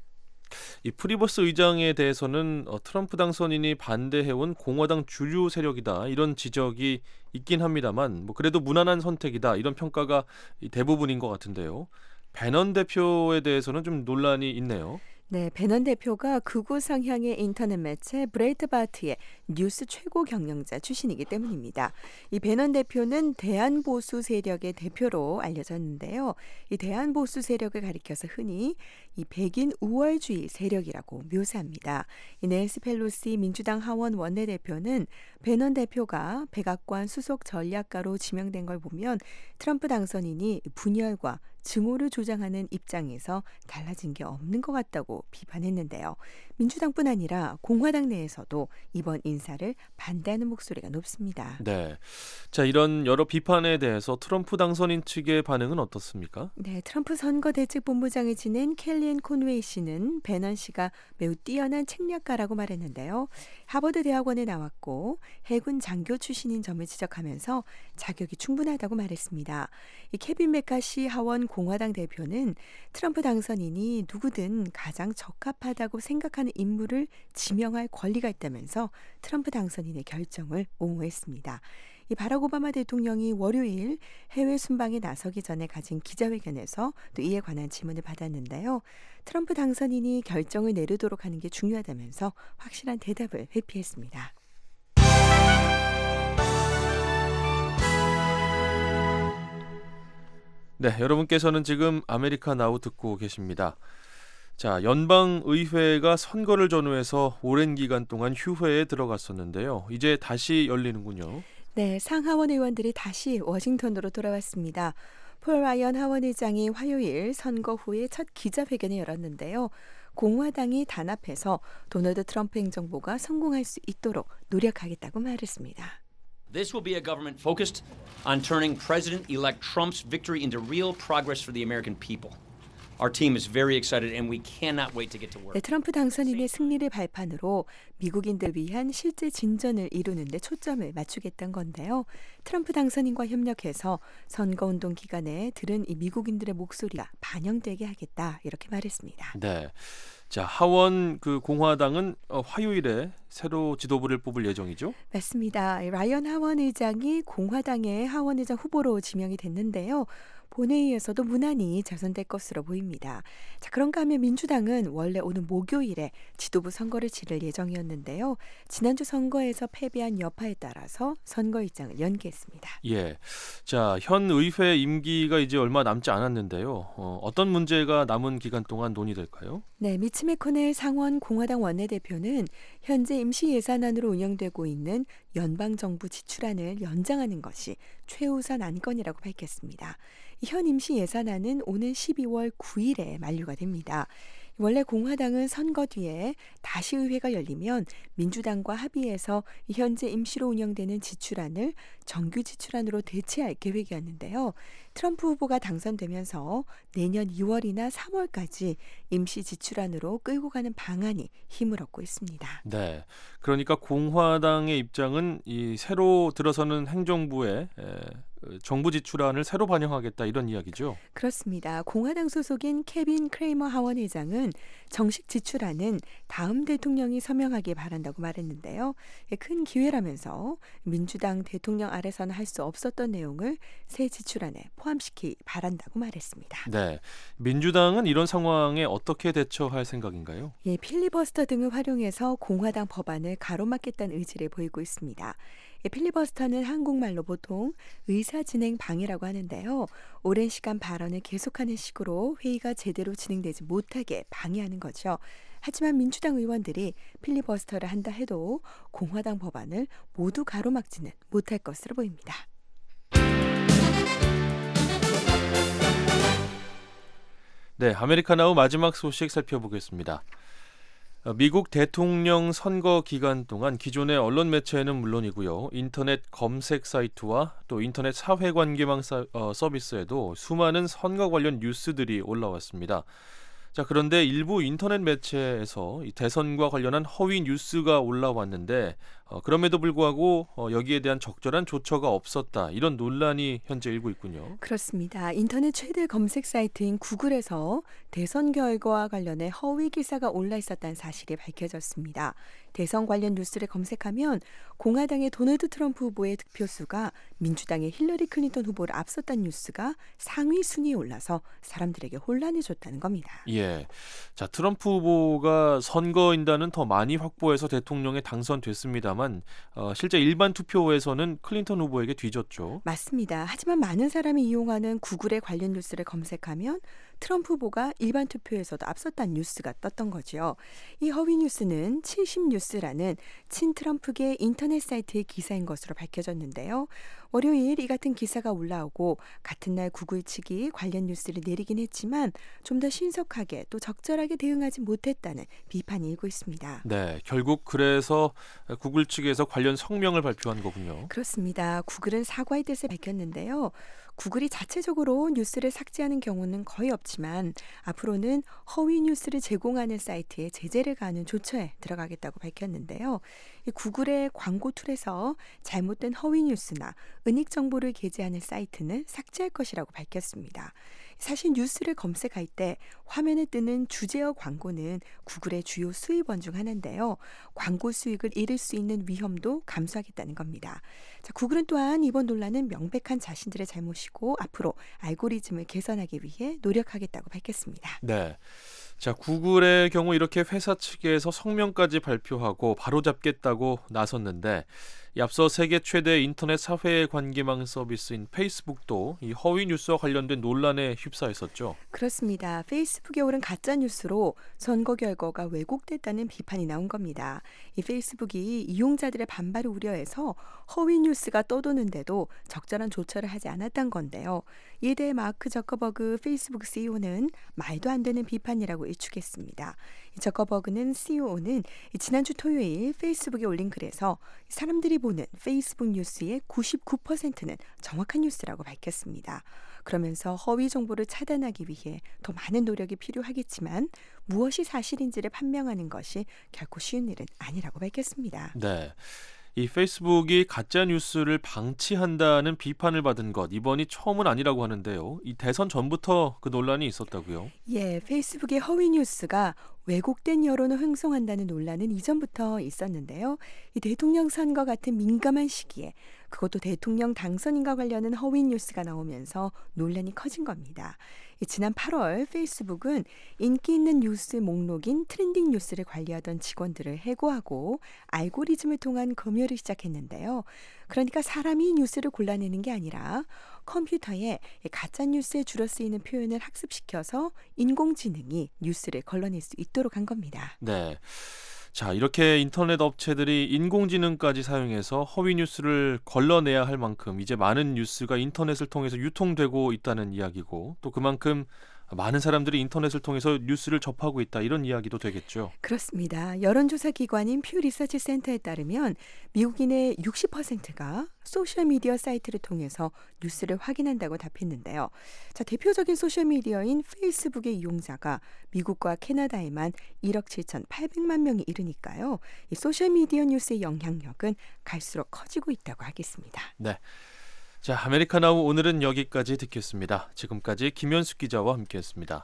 이 프리버스 의장에 대해서는 트럼프 당선인이 반대해온 공화당 주류 세력이다 이런 지적이 있긴 합니다만 그래도 무난한 선택이다 이런 평가가 대부분인 것 같은데요. 배넌 대표에 대해서는 좀 논란이 있네요. 네, 배넌 대표가 극우 성향의 인터넷 매체 브레이트바트의 뉴스 최고 경영자 출신이기 때문입니다. 이 배넌 대표는 대한보수 세력의 대표로 알려졌는데요. 이 대한보수 세력을 가리켜서 흔히 이 백인 우월주의 세력이라고 묘사합니다. 이 낸시 펠로시 민주당 하원 원내대표는 배넌 대표가 백악관 수석 전략가로 지명된 걸 보면 트럼프 당선인이 분열과 증오를 조장하는 입장에서 달라진 게 없는 것 같다고 비판했는데요. 민주당뿐 아니라 공화당 내에서도 이번 인사를 반대하는 목소리가 높습니다. 네, 자 이런 여러 비판에 대해서 트럼프 당선인 측의 반응은 어떻습니까? 네, 트럼프 선거대책본부장을 지낸 켈리앤 콘웨이 씨는 배넌 씨가 매우 뛰어난 책략가라고 말했는데요. 하버드 대학원에 나왔고 해군 장교 출신인 점을 지적하면서 자격이 충분하다고 말했습니다. 이 케빈 메카시 하원 공화당 대표는 트럼프 당선인이 누구든 가장 적합하다고 생각하는 인물을 지명할 권리가 있다면서 트럼프 당선인의 결정을 옹호했습니다. 이 바락 오바마 대통령이 월요일 해외 순방에 나서기 전에 가진 기자회견에서 또 이에 관한 질문을 받았는데요. 트럼프 당선인이 결정을 내리도록 하는 게 중요하다면서 확실한 대답을 회피했습니다. 네, 여러분께서는 지금 아메리카 나우 듣고 계십니다. 자, 연방의회가 선거를 전후해서 오랜 기간 동안 휴회에 들어갔었는데요. 이제 다시 열리는군요. 네, 상하원 의원들이 다시 워싱턴으로 돌아왔습니다. 폴 라이언 하원 의장이 화요일 선거 후에 첫 기자회견을 열었는데요. 공화당이 단합해서 도널드 트럼프 행정부가 성공할 수 있도록 노력하겠다고 말했습니다. This will be a government focused on turning President-elect Trump's victory into real progress for the American people. Our team is very excited and we cannot wait to get to work. 네, 트럼프 당선인의 승리를 발판으로 미국인들 위한 실제 진전을 이루는 데 초점을 맞추겠다는 건데요. 트럼프 당선인과 협력해서 선거운동 기간에 들은 이 미국인들의 목소리가 반영되게 하겠다 이렇게 말했습니다. 네. 자, 하원 공화당은 화요일에 새로 지도부를 뽑을 예정이죠? 맞습니다. 라이언 하원 의장이 공화당의 하원 의장 후보로 지명이 됐는데요. 본회의에서도 무난히 자선될 것으로 보입니다. 자, 그런가 하면 민주당은 원래 오는 목요일에 지도부 선거를 치를 예정이었는데요. 지난주 선거에서 패배한 여파에 따라서 선거 일정을 연기했습니다. 예. 자, 현 의회 임기가 이제 얼마 남지 않았는데요. 어떤 문제가 남은 기간 동안 논의될까요? 네, 미치 매코넬 상원 공화당 원내대표는 현재 임시 예산안으로 운영되고 있는 연방정부 지출안을 연장하는 것이 최우선 안건이라고 밝혔습니다. 현 임시 예산안은 오는 12월 9일에 만료가 됩니다. 원래 공화당은 선거 뒤에 다시 의회가 열리면 민주당과 합의해서 현재 임시로 운영되는 지출안을 정규 지출안으로 대체할 계획이었는데요. 트럼프 후보가 당선되면서 내년 2월이나 3월까지 임시 지출안으로 끌고 가는 방안이 힘을 얻고 있습니다. 네, 그러니까 공화당의 입장은 이 새로 들어서는 행정부의 정부 지출안을 새로 반영하겠다 이런 이야기죠. 그렇습니다. 공화당 소속인 케빈 크레이머 하원 의장은 정식 지출안은 다음 대통령이 서명하길 바란다고 말했는데요. 큰 기회라면서 민주당 대통령 아래서는 할 수 없었던 내용을 새 지출안에 포함시키기 바란다고 말했습니다. 네, 민주당은 이런 상황에 어떻게 대처할 생각인가요? 예, 필리버스터 등을 활용해서 공화당 법안을 가로막겠다는 의지를 보이고 있습니다. 필리버스터는 한국말로 보통 의사진행 방해라고 하는데요. 오랜 시간 발언을 계속하는 식으로 회의가 제대로 진행되지 못하게 방해하는 거죠. 하지만 민주당 의원들이 필리버스터를 한다 해도 공화당 법안을 모두 가로막지는 못할 것으로 보입니다. 네, 아메리카나우 마지막 소식 살펴보겠습니다. 미국 대통령 선거 기간 동안 기존의 언론 매체는 물론이고요. 인터넷 검색 사이트와 또 인터넷 사회관계망 서비스에도 수많은 선거 관련 뉴스들이 올라왔습니다. 자, 그런데 일부 인터넷 매체에서 이 대선과 관련한 허위 뉴스가 올라왔는데 그럼에도 불구하고 여기에 대한 적절한 조처가 없었다. 이런 논란이 현재 일고 있군요. 그렇습니다. 인터넷 최대 검색 사이트인 구글에서 대선 결과와 관련해 허위 기사가 올라 있었다는 사실이 밝혀졌습니다. 대선 관련 뉴스를 검색하면 공화당의 도널드 트럼프 후보의 득표수가 민주당의 힐러리 클린턴 후보를 앞섰다는 뉴스가 상위 순위에 올라서 사람들에게 혼란을 줬다는 겁니다. 예, 자, 트럼프 후보가 선거인단은 더 많이 확보해서 대통령에 당선됐습니다만 실제 일반 투표에서는 클린턴 후보에게 뒤졌죠. 맞습니다. 하지만 많은 사람이 이용하는 구글의 관련 뉴스를 검색하면 트럼프 후보가 일반 투표에서도 앞섰다는 뉴스가 떴던 거죠. 이 허위 뉴스는 70뉴스라는 친트럼프계 인터넷 사이트의 기사인 것으로 밝혀졌는데요. 월요일 이 같은 기사가 올라오고 같은 날 구글 측이 관련 뉴스를 내리긴 했지만 좀 더 신속하게 또 적절하게 대응하지 못했다는 비판이 일고 있습니다. 네, 결국 그래서 구글 측에서 관련 성명을 발표한 거군요. 그렇습니다. 구글은 사과의 뜻을 밝혔는데요. 구글이 자체적으로 뉴스를 삭제하는 경우는 거의 없지만 앞으로는 허위 뉴스를 제공하는 사이트에 제재를 가하는 조처에 들어가겠다고 밝혔는데요. 이 구글의 광고 툴에서 잘못된 허위 뉴스나 은닉 정보를 게재하는 사이트는 삭제할 것이라고 밝혔습니다. 사실 뉴스를 검색할 때 화면에 뜨는 주제어 광고는 구글의 주요 수입원 중 하나인데요. 광고 수익을 잃을 수 있는 위험도 감수하겠다는 겁니다. 자, 구글은 또한 이번 논란은 명백한 자신들의 잘못이고 앞으로 알고리즘을 개선하기 위해 노력하겠다고 밝혔습니다. 네. 자, 구글의 경우 이렇게 회사 측에서 성명까지 발표하고 바로잡겠다고 나섰는데 앞서 세계 최대 인터넷 사회 관계망 서비스인 페이스북도 이 허위 뉴스와 관련된 논란에 휩싸였었죠. 그렇습니다. 페이스북에 오른 가짜 뉴스로 선거 결과가 왜곡됐다는 비판이 나온 겁니다. 이 페이스북이 이용자들의 반발을 우려해서 허위 뉴스가 떠도는데도 적절한 조처를 하지 않았던 건데요. 이에 대해 마크 저커버그 페이스북 CEO는 말도 안 되는 비판이라고 일축했습니다. 저커버그는 CEO는 지난주 토요일 페이스북에 올린 글에서 사람들이 보는 페이스북 뉴스의 99%는 정확한 뉴스라고 밝혔습니다. 그러면서 허위 정보를 차단하기 위해 더 많은 노력이 필요하겠지만 무엇이 사실인지를 판명하는 것이 결코 쉬운 일은 아니라고 밝혔습니다. 네. 이 페이스북이 가짜 뉴스를 방치한다는 비판을 받은 것 이번이 처음은 아니라고 하는데요. 이 대선 전부터 그 논란이 있었다고요? 예, 페이스북의 허위 뉴스가 왜곡된 여론을 형성한다는 논란은 이전부터 있었는데요. 이 대통령 선거 같은 민감한 시기에 그것도 대통령 당선인과 관련한 허위 뉴스가 나오면서 논란이 커진 겁니다. 지난 8월 페이스북은 인기 있는 뉴스 목록인 트렌딩 뉴스를 관리하던 직원들을 해고하고 알고리즘을 통한 검열을 시작했는데요. 그러니까 사람이 뉴스를 골라내는 게 아니라 컴퓨터에 가짜 뉴스에 주로 쓰이는 표현을 학습시켜서 인공지능이 뉴스를 걸러낼 수 있도록 한 겁니다. 네. 자, 이렇게 인터넷 업체들이 인공지능까지 사용해서 허위 뉴스를 걸러내야 할 만큼 이제 많은 뉴스가 인터넷을 통해서 유통되고 있다는 이야기고 또 그만큼 많은 사람들이 인터넷을 통해서 뉴스를 접하고 있다 이런 이야기도 되겠죠. 그렇습니다. 여론조사 기관인 퓨 리서치 센터에 따르면 미국인의 60%가 소셜미디어 사이트를 통해서 뉴스를 확인한다고 답했는데요. 자, 대표적인 소셜미디어인 페이스북의 이용자가 미국과 캐나다에만 1억 7,800만 명이 이르니까요. 이 소셜미디어 뉴스의 영향력은 갈수록 커지고 있다고 하겠습니다. 네. 자, 아메리카나우 오늘은 여기까지 듣겠습니다. 지금까지 김현숙 기자와 함께했습니다.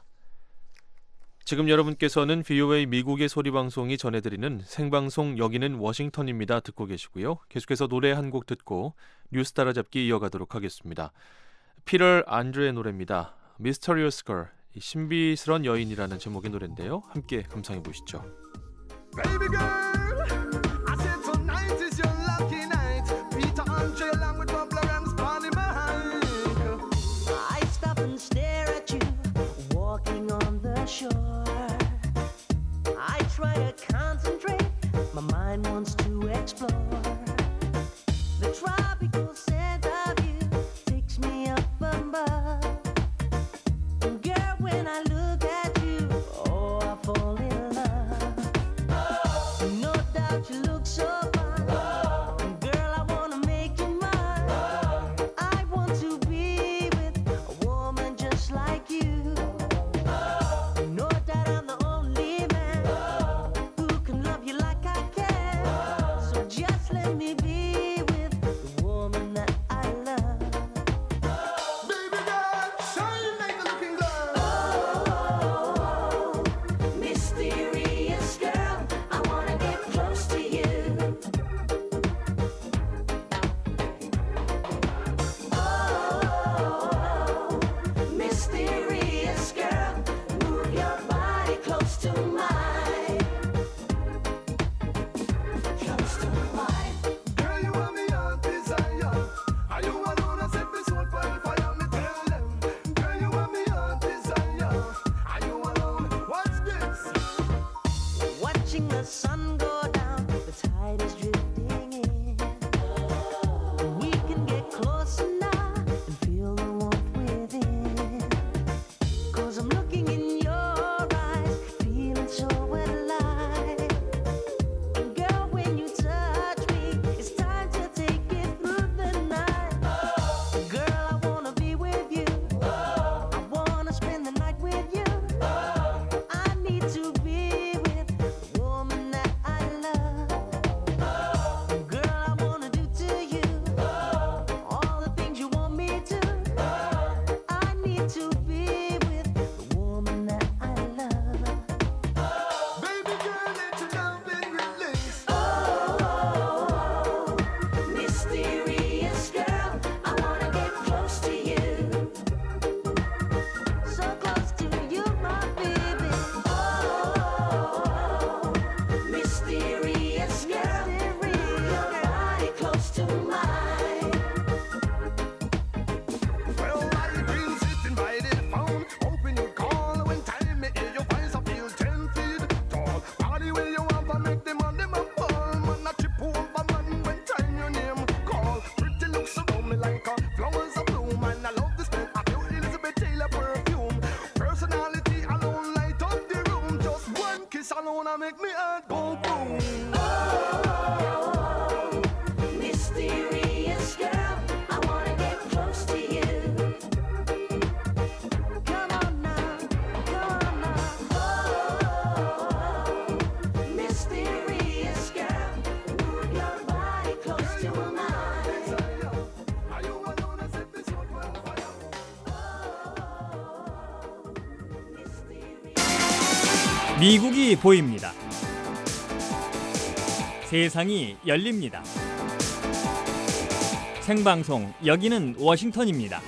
지금 여러분께서는 VOA 미국의 소리방송이 전해드리는 생방송 여기는 워싱턴입니다 듣고 계시고요. 계속해서 노래 한 곡 듣고 뉴스 따라잡기 이어가도록 하겠습니다. 피터 안드레의 노래입니다. Mysterious Girl, 신비스런 여인이라는 제목의 노래인데요. 함께 감상해 보시죠. Baby girl, I said tonight is your lucky night. Peter Andre along with Bob Lawrence, Bonnie behind. I stop and stare at you, walking on the shore. I try to concentrate, my mind wants to explore. The tropical scent of you takes me up above. And girl, when I look at you, oh, I fall in love. No doubt you look so fine. Girl, I wanna make you mine. I want to be with a woman just like you. No doubt I'm the only man who can love you like I can. So just let me be with the woman that I love. Baby girl, shine like the looking glass. Oh, mysterious girl, I wanna get close to you. Oh, mysterious girl, move your body close to mine. Close to mine. Girl, you are me heart desire. Are you alone? I set me soul for the fire. Me tell them. Girl, you are me heart desire. Are you alone? What's this? Watching the sun go down, the tide is drifting in. We can get closer now and feel the warmth within. 'Cause I'm looking in your eyes, feeling so alive. And girl, when you touch me, it's time to take it through the night. Girl, I wanna be with you. I wanna spend the night with you. I need to be with the woman that wanna make me heart go boom. Mysterious girl, I wanna get close to you. Come on now, come on now. Oh, mysterious girl, move your body close to mine. Are you alone as if this world were on fire? 미국이 보입니다. 세상이 열립니다. 생방송 여기는 워싱턴입니다.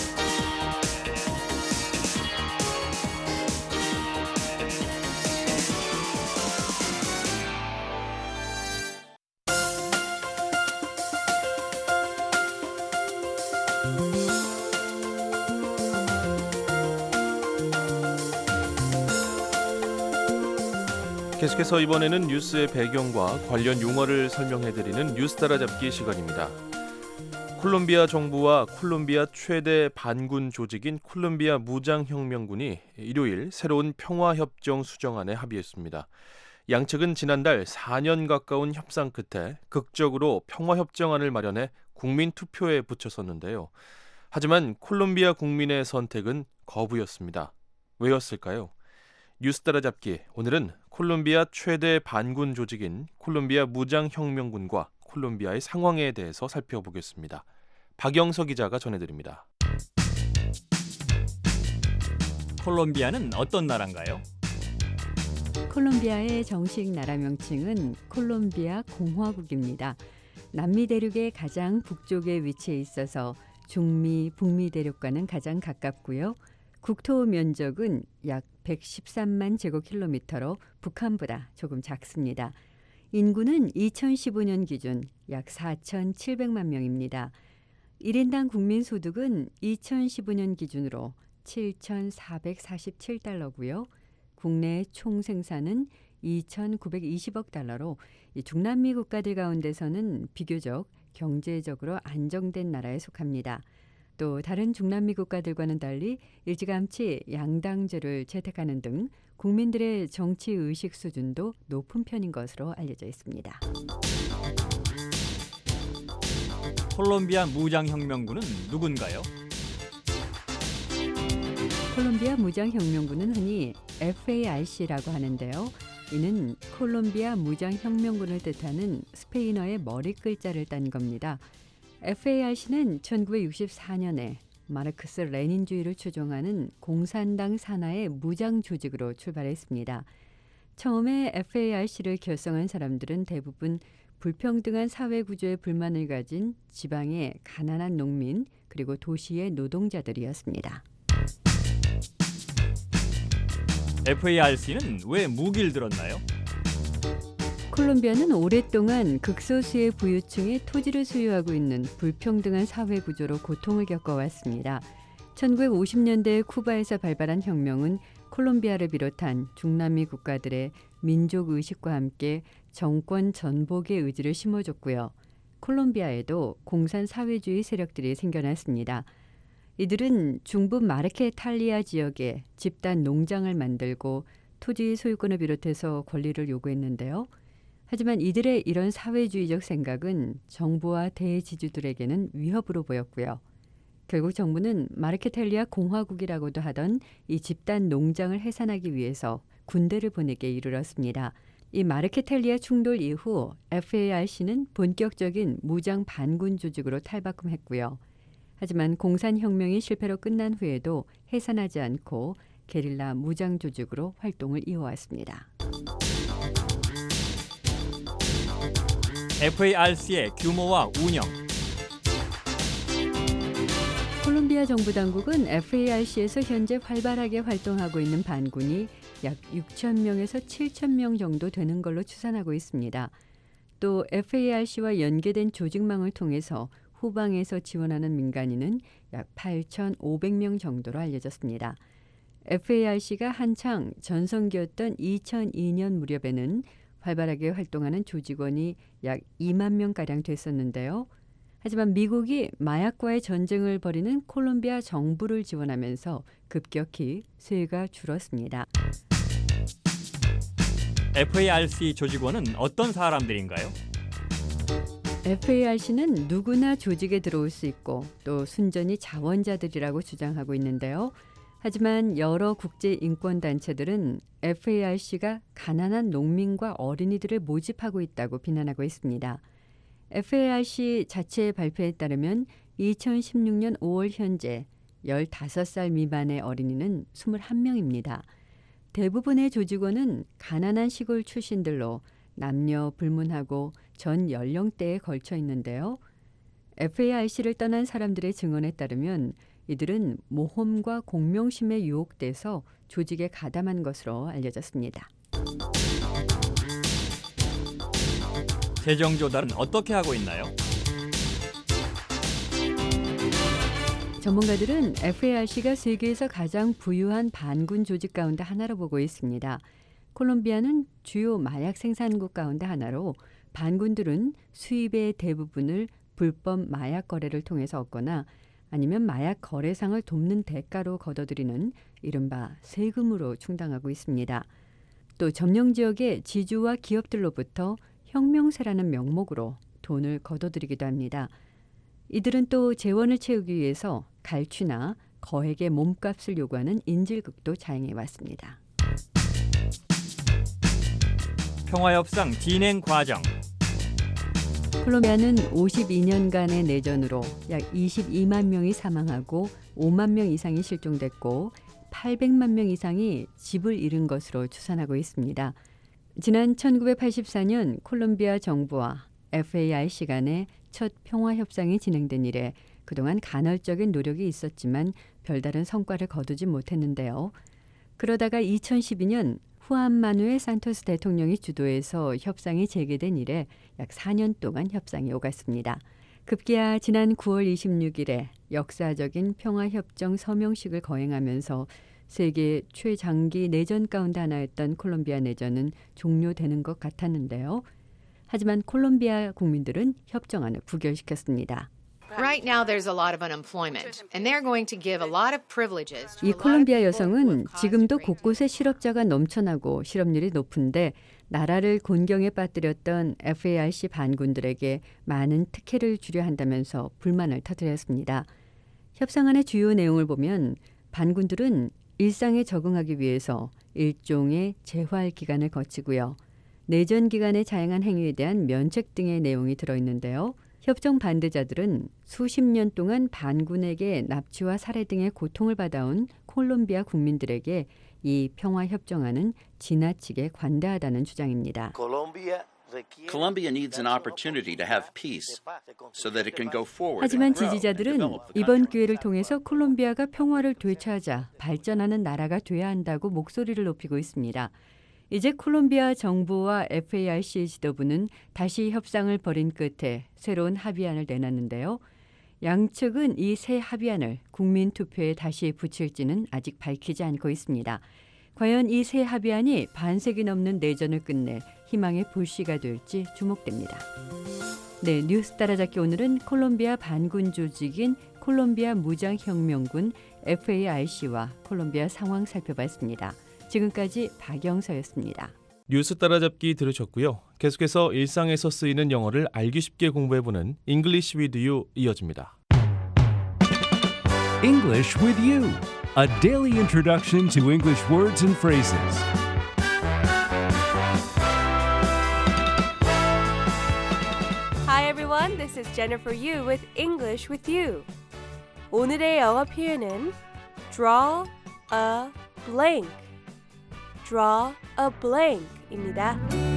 계속해서 이번에는 뉴스의 배경과 관련 용어를 설명해드리는 뉴스 따라잡기 시간입니다. 콜롬비아 정부와 콜롬비아 최대 반군 조직인 콜롬비아 무장혁명군이 일요일 새로운 평화협정 수정안에 합의했습니다. 양측은 지난달 4년 가까운 협상 끝에 극적으로 평화협정안을 마련해 국민투표에 붙였었는데요. 하지만 콜롬비아 국민의 선택은 거부였습니다. 왜였을까요? 뉴스 따라잡기, 오늘은 콜롬비아 최대 반군 조직인 콜롬비아 무장혁명군과 콜롬비아의 상황에 대해서 살펴보겠습니다. 박영서 기자가 전해드립니다. 콜롬비아는 어떤 나라인가요? 콜롬비아의 정식 나라 명칭은 콜롬비아 공화국입니다. 남미 대륙의 가장 북쪽에 위치해 있어서 중미, 북미 대륙과는 가장 가깝고요. 국토 면적은 약 113만 제곱킬로미터로 북한보다 조금 작습니다. 인구는 2015년 기준 약 4,700만 명입니다. 1인당 국민소득은 2015년 기준으로 7,447달러고요. 국내 총생산은 2,920억 달러로 중남미 국가들 가운데서는 비교적 경제적으로 안정된 나라에 속합니다. 또 다른 중남미 국가들과는 달리 일찌감치 양당제를 채택하는 등 국민들의 정치 의식 수준도 높은 편인 것으로 알려져 있습니다. 콜롬비아 무장혁명군은 누군가요? 콜롬비아 무장혁명군은 흔히 FARC라고 하는데요. 이는 콜롬비아 무장혁명군을 뜻하는 스페인어의 머리 글자를 딴 겁니다. FARC는 1964년에 마르크스 레닌주의를 추종하는 공산당 산하의 무장 조직으로 출발했습니다. 처음에 FARC를 결성한 사람들은 대부분 불평등한 사회 구조에 불만을 가진 지방의 가난한 농민 그리고 도시의 노동자들이었습니다. FARC는 왜 무기를 들었나요? 콜롬비아는 오랫동안 극소수의 부유층이 토지를 소유하고 있는 불평등한 사회 구조로 고통을 겪어왔습니다. 1950년대 쿠바에서 발발한 혁명은 콜롬비아를 비롯한 중남미 국가들의 민족 의식과 함께 정권 전복의 의지를 심어줬고요. 콜롬비아에도 공산 사회주의 세력들이 생겨났습니다. 이들은 중부 마르케탈리아 지역에 집단 농장을 만들고 토지 소유권을 비롯해서 권리를 요구했는데요. 하지만 이들의 이런 사회주의적 생각은 정부와 대지주들에게는 위협으로 보였고요. 결국 정부는 마르케탈리아 공화국이라고도 하던 이 집단 농장을 해산하기 위해서 군대를 보내게 이르렀습니다. 이 마르케탈리아 충돌 이후 FARC는 본격적인 무장 반군 조직으로 탈바꿈했고요. 하지만 공산혁명이 실패로 끝난 후에도 해산하지 않고 게릴라 무장 조직으로 활동을 이어왔습니다. FARC의 규모와 운영. 콜롬비아 정부 당국은 FARC에서 현재 활발하게 활동하고 있는 반군이 약 6천 명에서 7천 명 정도 되는 걸로 추산하고 있습니다. 또 FARC와 연계된 조직망을 통해서 후방에서 지원하는 민간인은 약 8,500명 정도로 알려졌습니다. FARC가 한창 전성기였던 2002년 무렵에는 활발하게 활동하는 조직원이 약 2만 명가량 됐었는데요. 하지만 미국이 마약과의 전쟁을 벌이는 콜롬비아 정부를 지원하면서 급격히 수혜가 줄었습니다. FARC 조직원은 어떤 사람들인가요? FARC는 누구나 조직에 들어올 수 있고 또 순전히 자원자들이라고 주장하고 있는데요. 하지만 여러 국제 인권단체들은 FARC가 가난한 농민과 어린이들을 모집하고 있다고 비난하고 있습니다. FARC 자체의 발표에 따르면 2016년 5월 현재 15살 미만의 어린이는 21명입니다. 대부분의 조직원은 가난한 시골 출신들로 남녀 불문하고 전 연령대에 걸쳐 있는데요. FARC를 떠난 사람들의 증언에 따르면 이들은 모험과 공명심에 유혹돼서 조직에 가담한 것으로 알려졌습니다. 재정 조달은 어떻게 하고 있나요? 전문가들은 FARC가 세계에서 가장 부유한 반군 조직 가운데 하나로 보고 있습니다. 콜롬비아는 주요 마약 생산국 가운데 하나로 반군들은 수입의 대부분을 불법 마약 거래를 통해서 얻거나 아니면 마약 거래상을 돕는 대가로 거둬들이는 이른바 세금으로 충당하고 있습니다. 또 점령 지역의 지주와 기업들로부터 혁명세라는 명목으로 돈을 거둬들이기도 합니다. 이들은 또 재원을 채우기 위해서 갈취나 거액의 몸값을 요구하는 인질극도 자행해 왔습니다. 평화협상 진행 과정. 콜롬비아는 52년간의 내전으로 약 22만 명이 사망하고 5만 명 이상이 실종됐고 800만 명 이상이 집을 잃은 것으로 추산하고 있습니다. 지난 1984년 콜롬비아 정부와 FARC 간의 첫 평화협상이 진행된 이래 그동안 간헐적인 노력이 있었지만 별다른 성과를 거두지 못했는데요. 그러다가 2012년 후안 마누엘 산토스 대통령이 주도해서 협상이 재개된 이래 약 4년 동안 협상이 오갔습니다. 급기야 지난 9월 26일에 역사적인 평화협정 서명식을 거행하면서 세계 최장기 내전 가운데 하나였던 콜롬비아 내전은 종료되는 것 같았는데요. 하지만 콜롬비아 국민들은 협정안을 부결시켰습니다. Right now there's a lot of unemployment and they're going to give a lot of privileges to 이 콜롬비아 여성은 지금도 곳곳에 실업자가 넘쳐나고 실업률이 높은데 나라를 곤경에 빠뜨렸던 FARC 반군들에게 많은 특혜를 주려 한다면서 불만을 터뜨렸습니다. 협상안의 주요 내용을 보면 반군들은 일상에 적응하기 위해서 일종의 재활 기간을 거치고요. 내전 기간에 자행한 행위에 대한 면책 등의 내용이 들어있는데요. 협정 반대자들은 수십 년 동안 반군에게 납치와 살해 등의 고통을 받아온 콜롬비아 국민들에게 이 평화협정안은 지나치게 관대하다는 주장입니다. Colombia needs an opportunity to have peace so that it can go forward. 하지만 지지자들은 이번 기회를 통해서 콜롬비아가 평화를 되찾아 발전하는 나라가 돼야 한다고 목소리를 높이고 있습니다. 이제 콜롬비아 정부와 FARC 지도부는 다시 협상을 벌인 끝에 새로운 합의안을 내놨는데요. 양측은 이 새 합의안을 국민 투표에 다시 붙일지는 아직 밝히지 않고 있습니다. 과연 이 새 합의안이 반세기 넘는 내전을 끝내 희망의 불씨가 될지 주목됩니다. 네, 뉴스 따라잡기 오늘은 콜롬비아 반군 조직인 콜롬비아 무장혁명군 FARC와 콜롬비아 상황 살펴봤습니다. 지금까지 박영서였습니다. 뉴스 따라잡기 들으셨고요. 계속해서 일상에서 쓰이는 영어를 알기 쉽게 공부해보는 English with You 이어집니다. English with You, a daily introduction to English words and phrases. Hi everyone, this is Jennifer Yu with English with You. 오늘의 영어 표현은 draw a blank. Draw a blank입니다.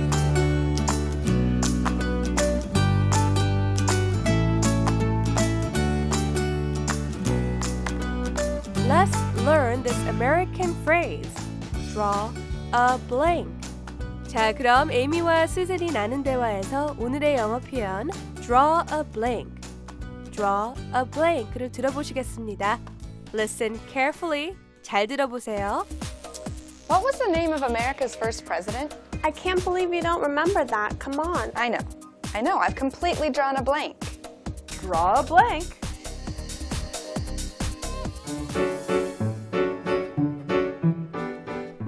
Let's learn this American phrase. Draw a blank. 자, 그럼 에이미와 수잔이 나눈 대화에서 오늘의 영어 표현 draw a blank, draw a blank를 들어보시겠습니다. Listen carefully. 잘 들어보세요. What was the name of America's first president? I can't believe you don't remember that. Come on. I know. I've completely drawn a blank. Draw a blank.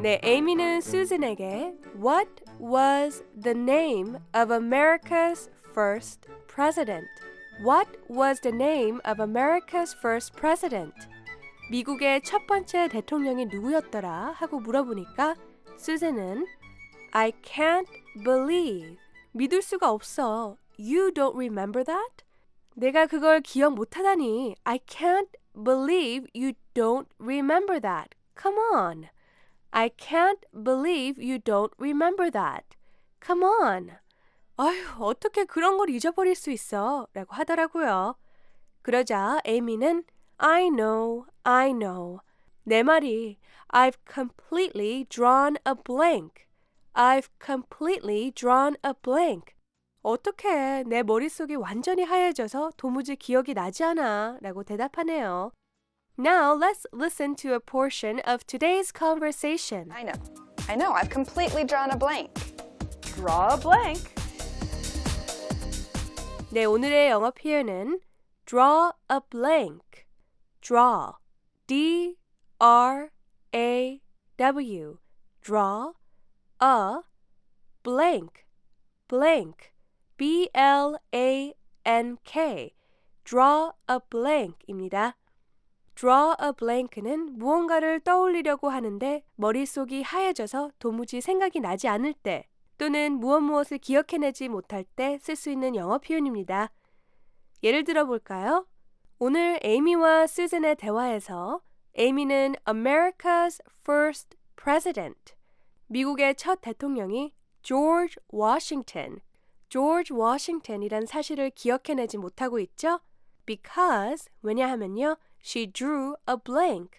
네, 에이미는 수즌에게 What was the name of America's first president? What was the name of America's first president? 미국의 첫 번째 대통령이 누구였더라 하고 물어보니까 수즌은 I can't believe. 믿을 수가 없어. You don't remember that? 내가 그걸 기억 못하다니. I can't believe you don't remember that. Come on. I can't believe you don't remember that. Come on. 아휴, 어떻게 그런 걸 잊어버릴 수 있어? 라고 하더라고요. 그러자 에이미는 I know. 내 말이 I've completely drawn a blank. I've completely drawn a blank. 어떡해, 내 머릿속이 완전히 하얘져서 도무지 기억이 나지 않아 라고 대답하네요. Now let's listen to a portion of today's conversation. I know, I've completely drawn a blank. Draw a blank. 네, 오늘의 영어 표현은 draw a blank. draw, D-R-A-W, draw a blank, blank, B-L-A-N-K, draw a blank입니다. draw a blank는 무언가를 떠올리려고 하는데 머릿속이 하얘져서 도무지 생각이 나지 않을 때 또는 무엇을 기억해내지 못할 때 쓸 수 있는 영어 표현입니다. 예를 들어 볼까요? 오늘 에이미와 수즌의 대화에서 에이미는 America's first president, 미국의 첫 대통령이 George Washington이란 사실을 기억해내지 못하고 있죠? Because, 왜냐하면요, she drew a blank.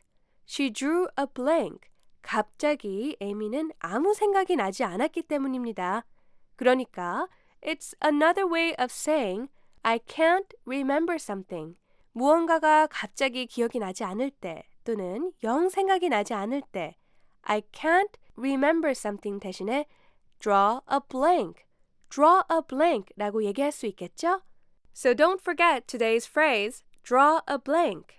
갑자기 에이미는 아무 생각이 나지 않았기 때문입니다. 그러니까, it's another way of saying I can't remember something. 무언가가 갑자기 기억이 나지 않을 때 또는 영 생각이 나지 않을 때 I can't remember something 대신에 draw a blank 라고 얘기할 수 있겠죠? So don't forget today's phrase draw a blank.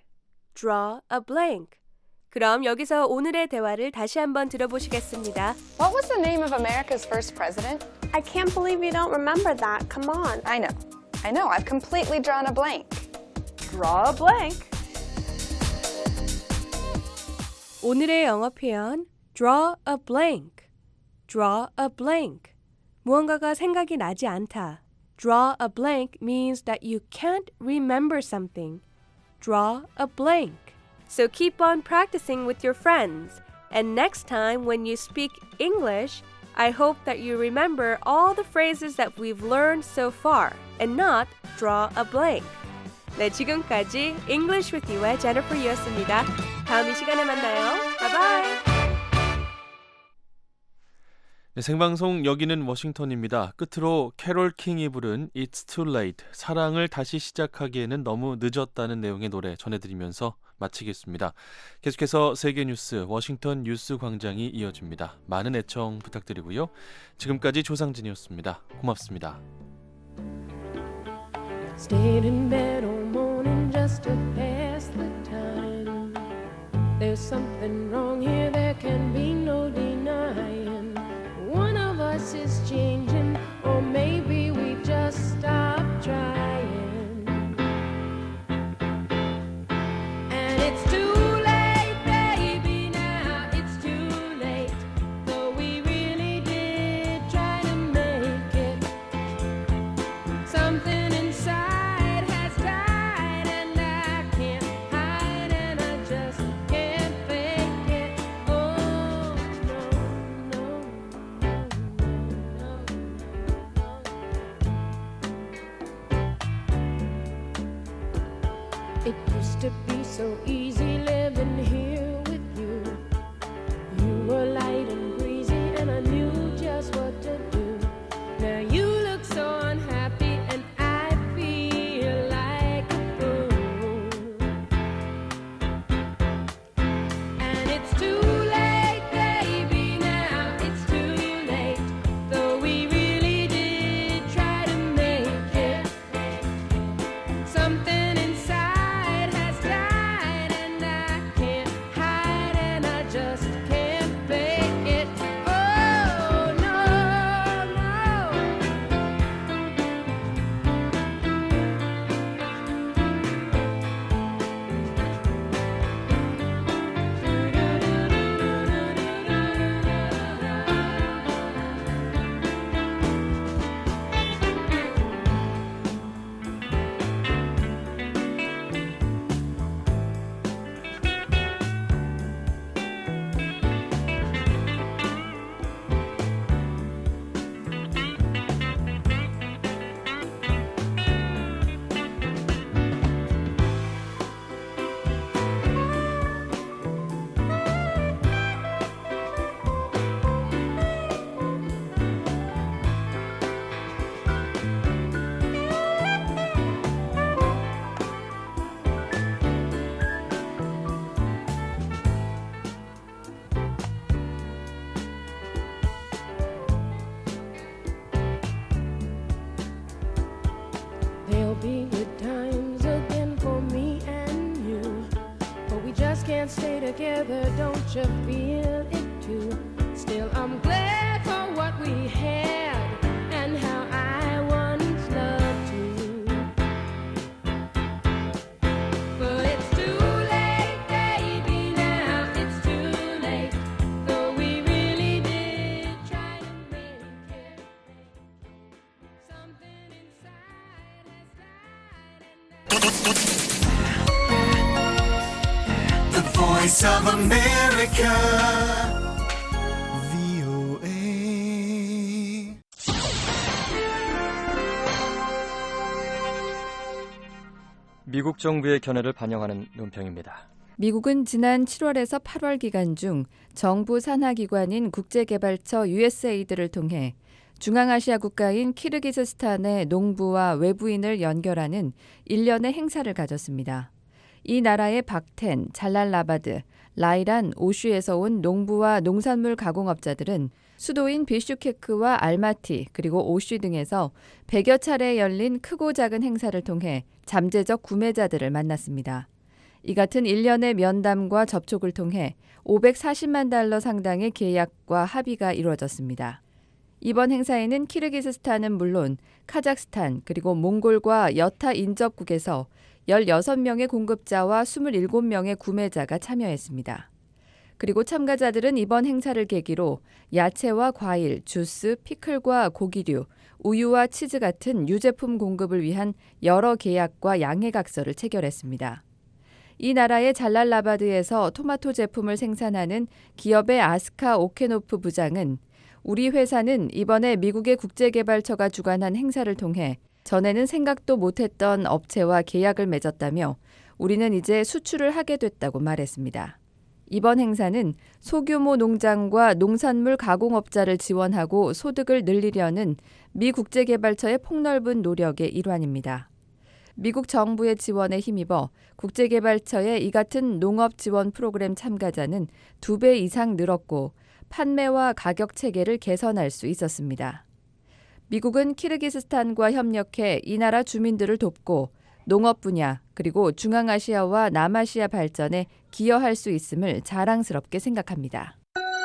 그럼 여기서 오늘의 대화를 다시 한번 들어보시겠습니다. What was the name of America's first president? I can't believe you don't remember that. Come on. I know, I've completely drawn a blank. Draw a blank. 오늘의 영어 표현 draw a blank. 무언가가 생각이 나지 않다. Draw a blank means that you can't remember something. Draw a blank. So keep on practicing with your friends. And next time when you speak English, I hope that you remember all the phrases that we've learned so far and not draw a blank. 네, 지금까지 English with You의 제니퍼였습니다. 다음 이 시간에 만나요. 바이바이. 네, 생방송 여기는 워싱턴입니다. 끝으로 캐롤 킹이 부른 It's Too Late, 사랑을 다시 시작하기에는 너무 늦었다는 내용의 노래 전해드리면서 마치겠습니다. 계속해서 세계뉴스 워싱턴 뉴스 광장이 이어집니다. 많은 애청 부탁드리고요. 지금까지 조상진이었습니다. 고맙습니다. Stayed in bed all morning just to pass the time. There's something wrong here, there can be no denying. One of us is changing, or maybe we just stopped trying. And it's too late, baby, now it's too late. Though we really did try to make it. Something inside has died, and I can't hide, and I just can't fake it. Oh, no. It used to be so easy living here with you. You were light and breezy, and I knew just what to do. Now you look so unhappy, and I feel like a fool. And it's too late, baby, now it's too late. Though we really did try to make it. Something inside has died, and I can't hide. together, don't you feel it too? Still, I'm glad for what we had and how I once loved you. But it's too late, baby, now it's too late. Though we really did try to make it. Something inside has died. The Voice of America, VOA. 미국 정부의 견해를 반영하는 논평입니다. 미국은 지난 7월에서 8월 기간 중 정부 산하기관인 국제개발처 USAID를 통해 중앙아시아 국가인 키르기스스탄의 농부와 외부인을 연결하는 일련의 행사를 가졌습니다. 이 나라의 박텐, 잘랄라바드, 라이란, 오슈에서 온 농부와 농산물 가공업자들은 수도인 비슈케크와 알마티 그리고 오슈 등에서 100여 차례 열린 크고 작은 행사를 통해 잠재적 구매자들을 만났습니다. 이 같은 일련의 면담과 접촉을 통해 540만 달러 상당의 계약과 합의가 이루어졌습니다. 이번 행사에는 키르기스스탄은 물론 카자흐스탄 그리고 몽골과 여타 인접국에서 16명의 공급자와 27명의 구매자가 참여했습니다. 그리고 참가자들은 이번 행사를 계기로 야채와 과일, 주스, 피클과 고기류, 우유와 치즈 같은 유제품 공급을 위한 여러 계약과 양해각서를 체결했습니다. 이 나라의 잘랄라바드에서 토마토 제품을 생산하는 기업의 아스카 오케노프 부장은 우리 회사는 이번에 미국의 국제개발처가 주관한 행사를 통해 전에는 생각도 못했던 업체와 계약을 맺었다며 우리는 이제 수출을 하게 됐다고 말했습니다. 이번 행사는 소규모 농장과 농산물 가공업자를 지원하고 소득을 늘리려는 미 국제개발처의 폭넓은 노력의 일환입니다. 미국 정부의 지원에 힘입어 국제개발처의 이 같은 농업 지원 프로그램 참가자는 2배 이상 늘었고 판매와 가격 체계를 개선할 수 있었습니다. 미국은 키르기스스탄과 협력해 이 나라 주민들을 돕고 농업 분야 그리고 중앙아시아와 남아시아 발전에 기여할 수 있음을 자랑스럽게 생각합니다.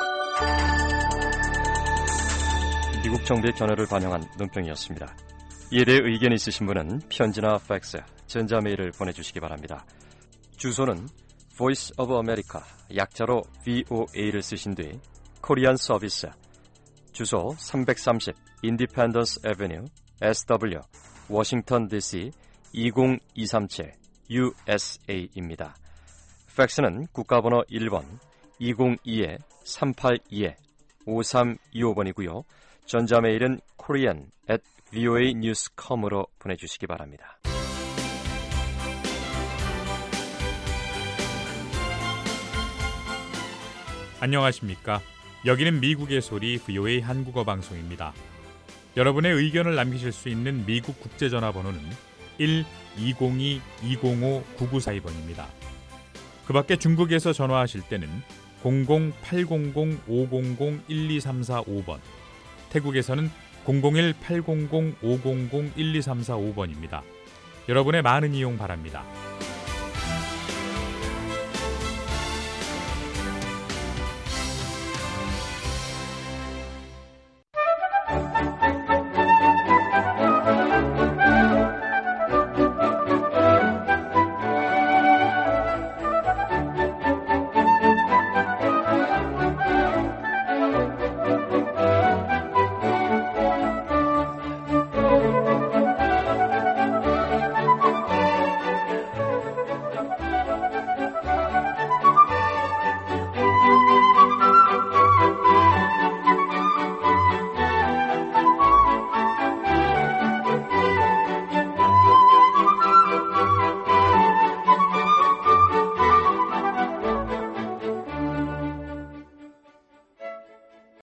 미국 정부의 견해를 반영한 논평이었습니다. 이에 대해 의견이 있으신 분은 편지나 팩스, 전자메일을 보내주시기 바랍니다. 주소는 Voice of America, 약자로 VOA를 쓰신 뒤 코리안 서비스, 주소 330 인디펜던스 애비뉴, SW, 워싱턴 DC 20237 USA입니다. 팩스는 국가번호 1번 202-382-5325번이고요. 전자메일은 korean@voanews.com으로 보내주시기 바랍니다. 안녕하십니까? 여기는 미국의 소리 VOA 한국어 방송입니다. 여러분의 의견을 남기실 수 있는 미국 국제전화번호는 1-202-205-9942번입니다. 그 밖에 중국에서 전화하실 때는 00-800-500-1234-5번, 태국에서는 001-800-500-1234-5번입니다. 여러분의 많은 이용 바랍니다.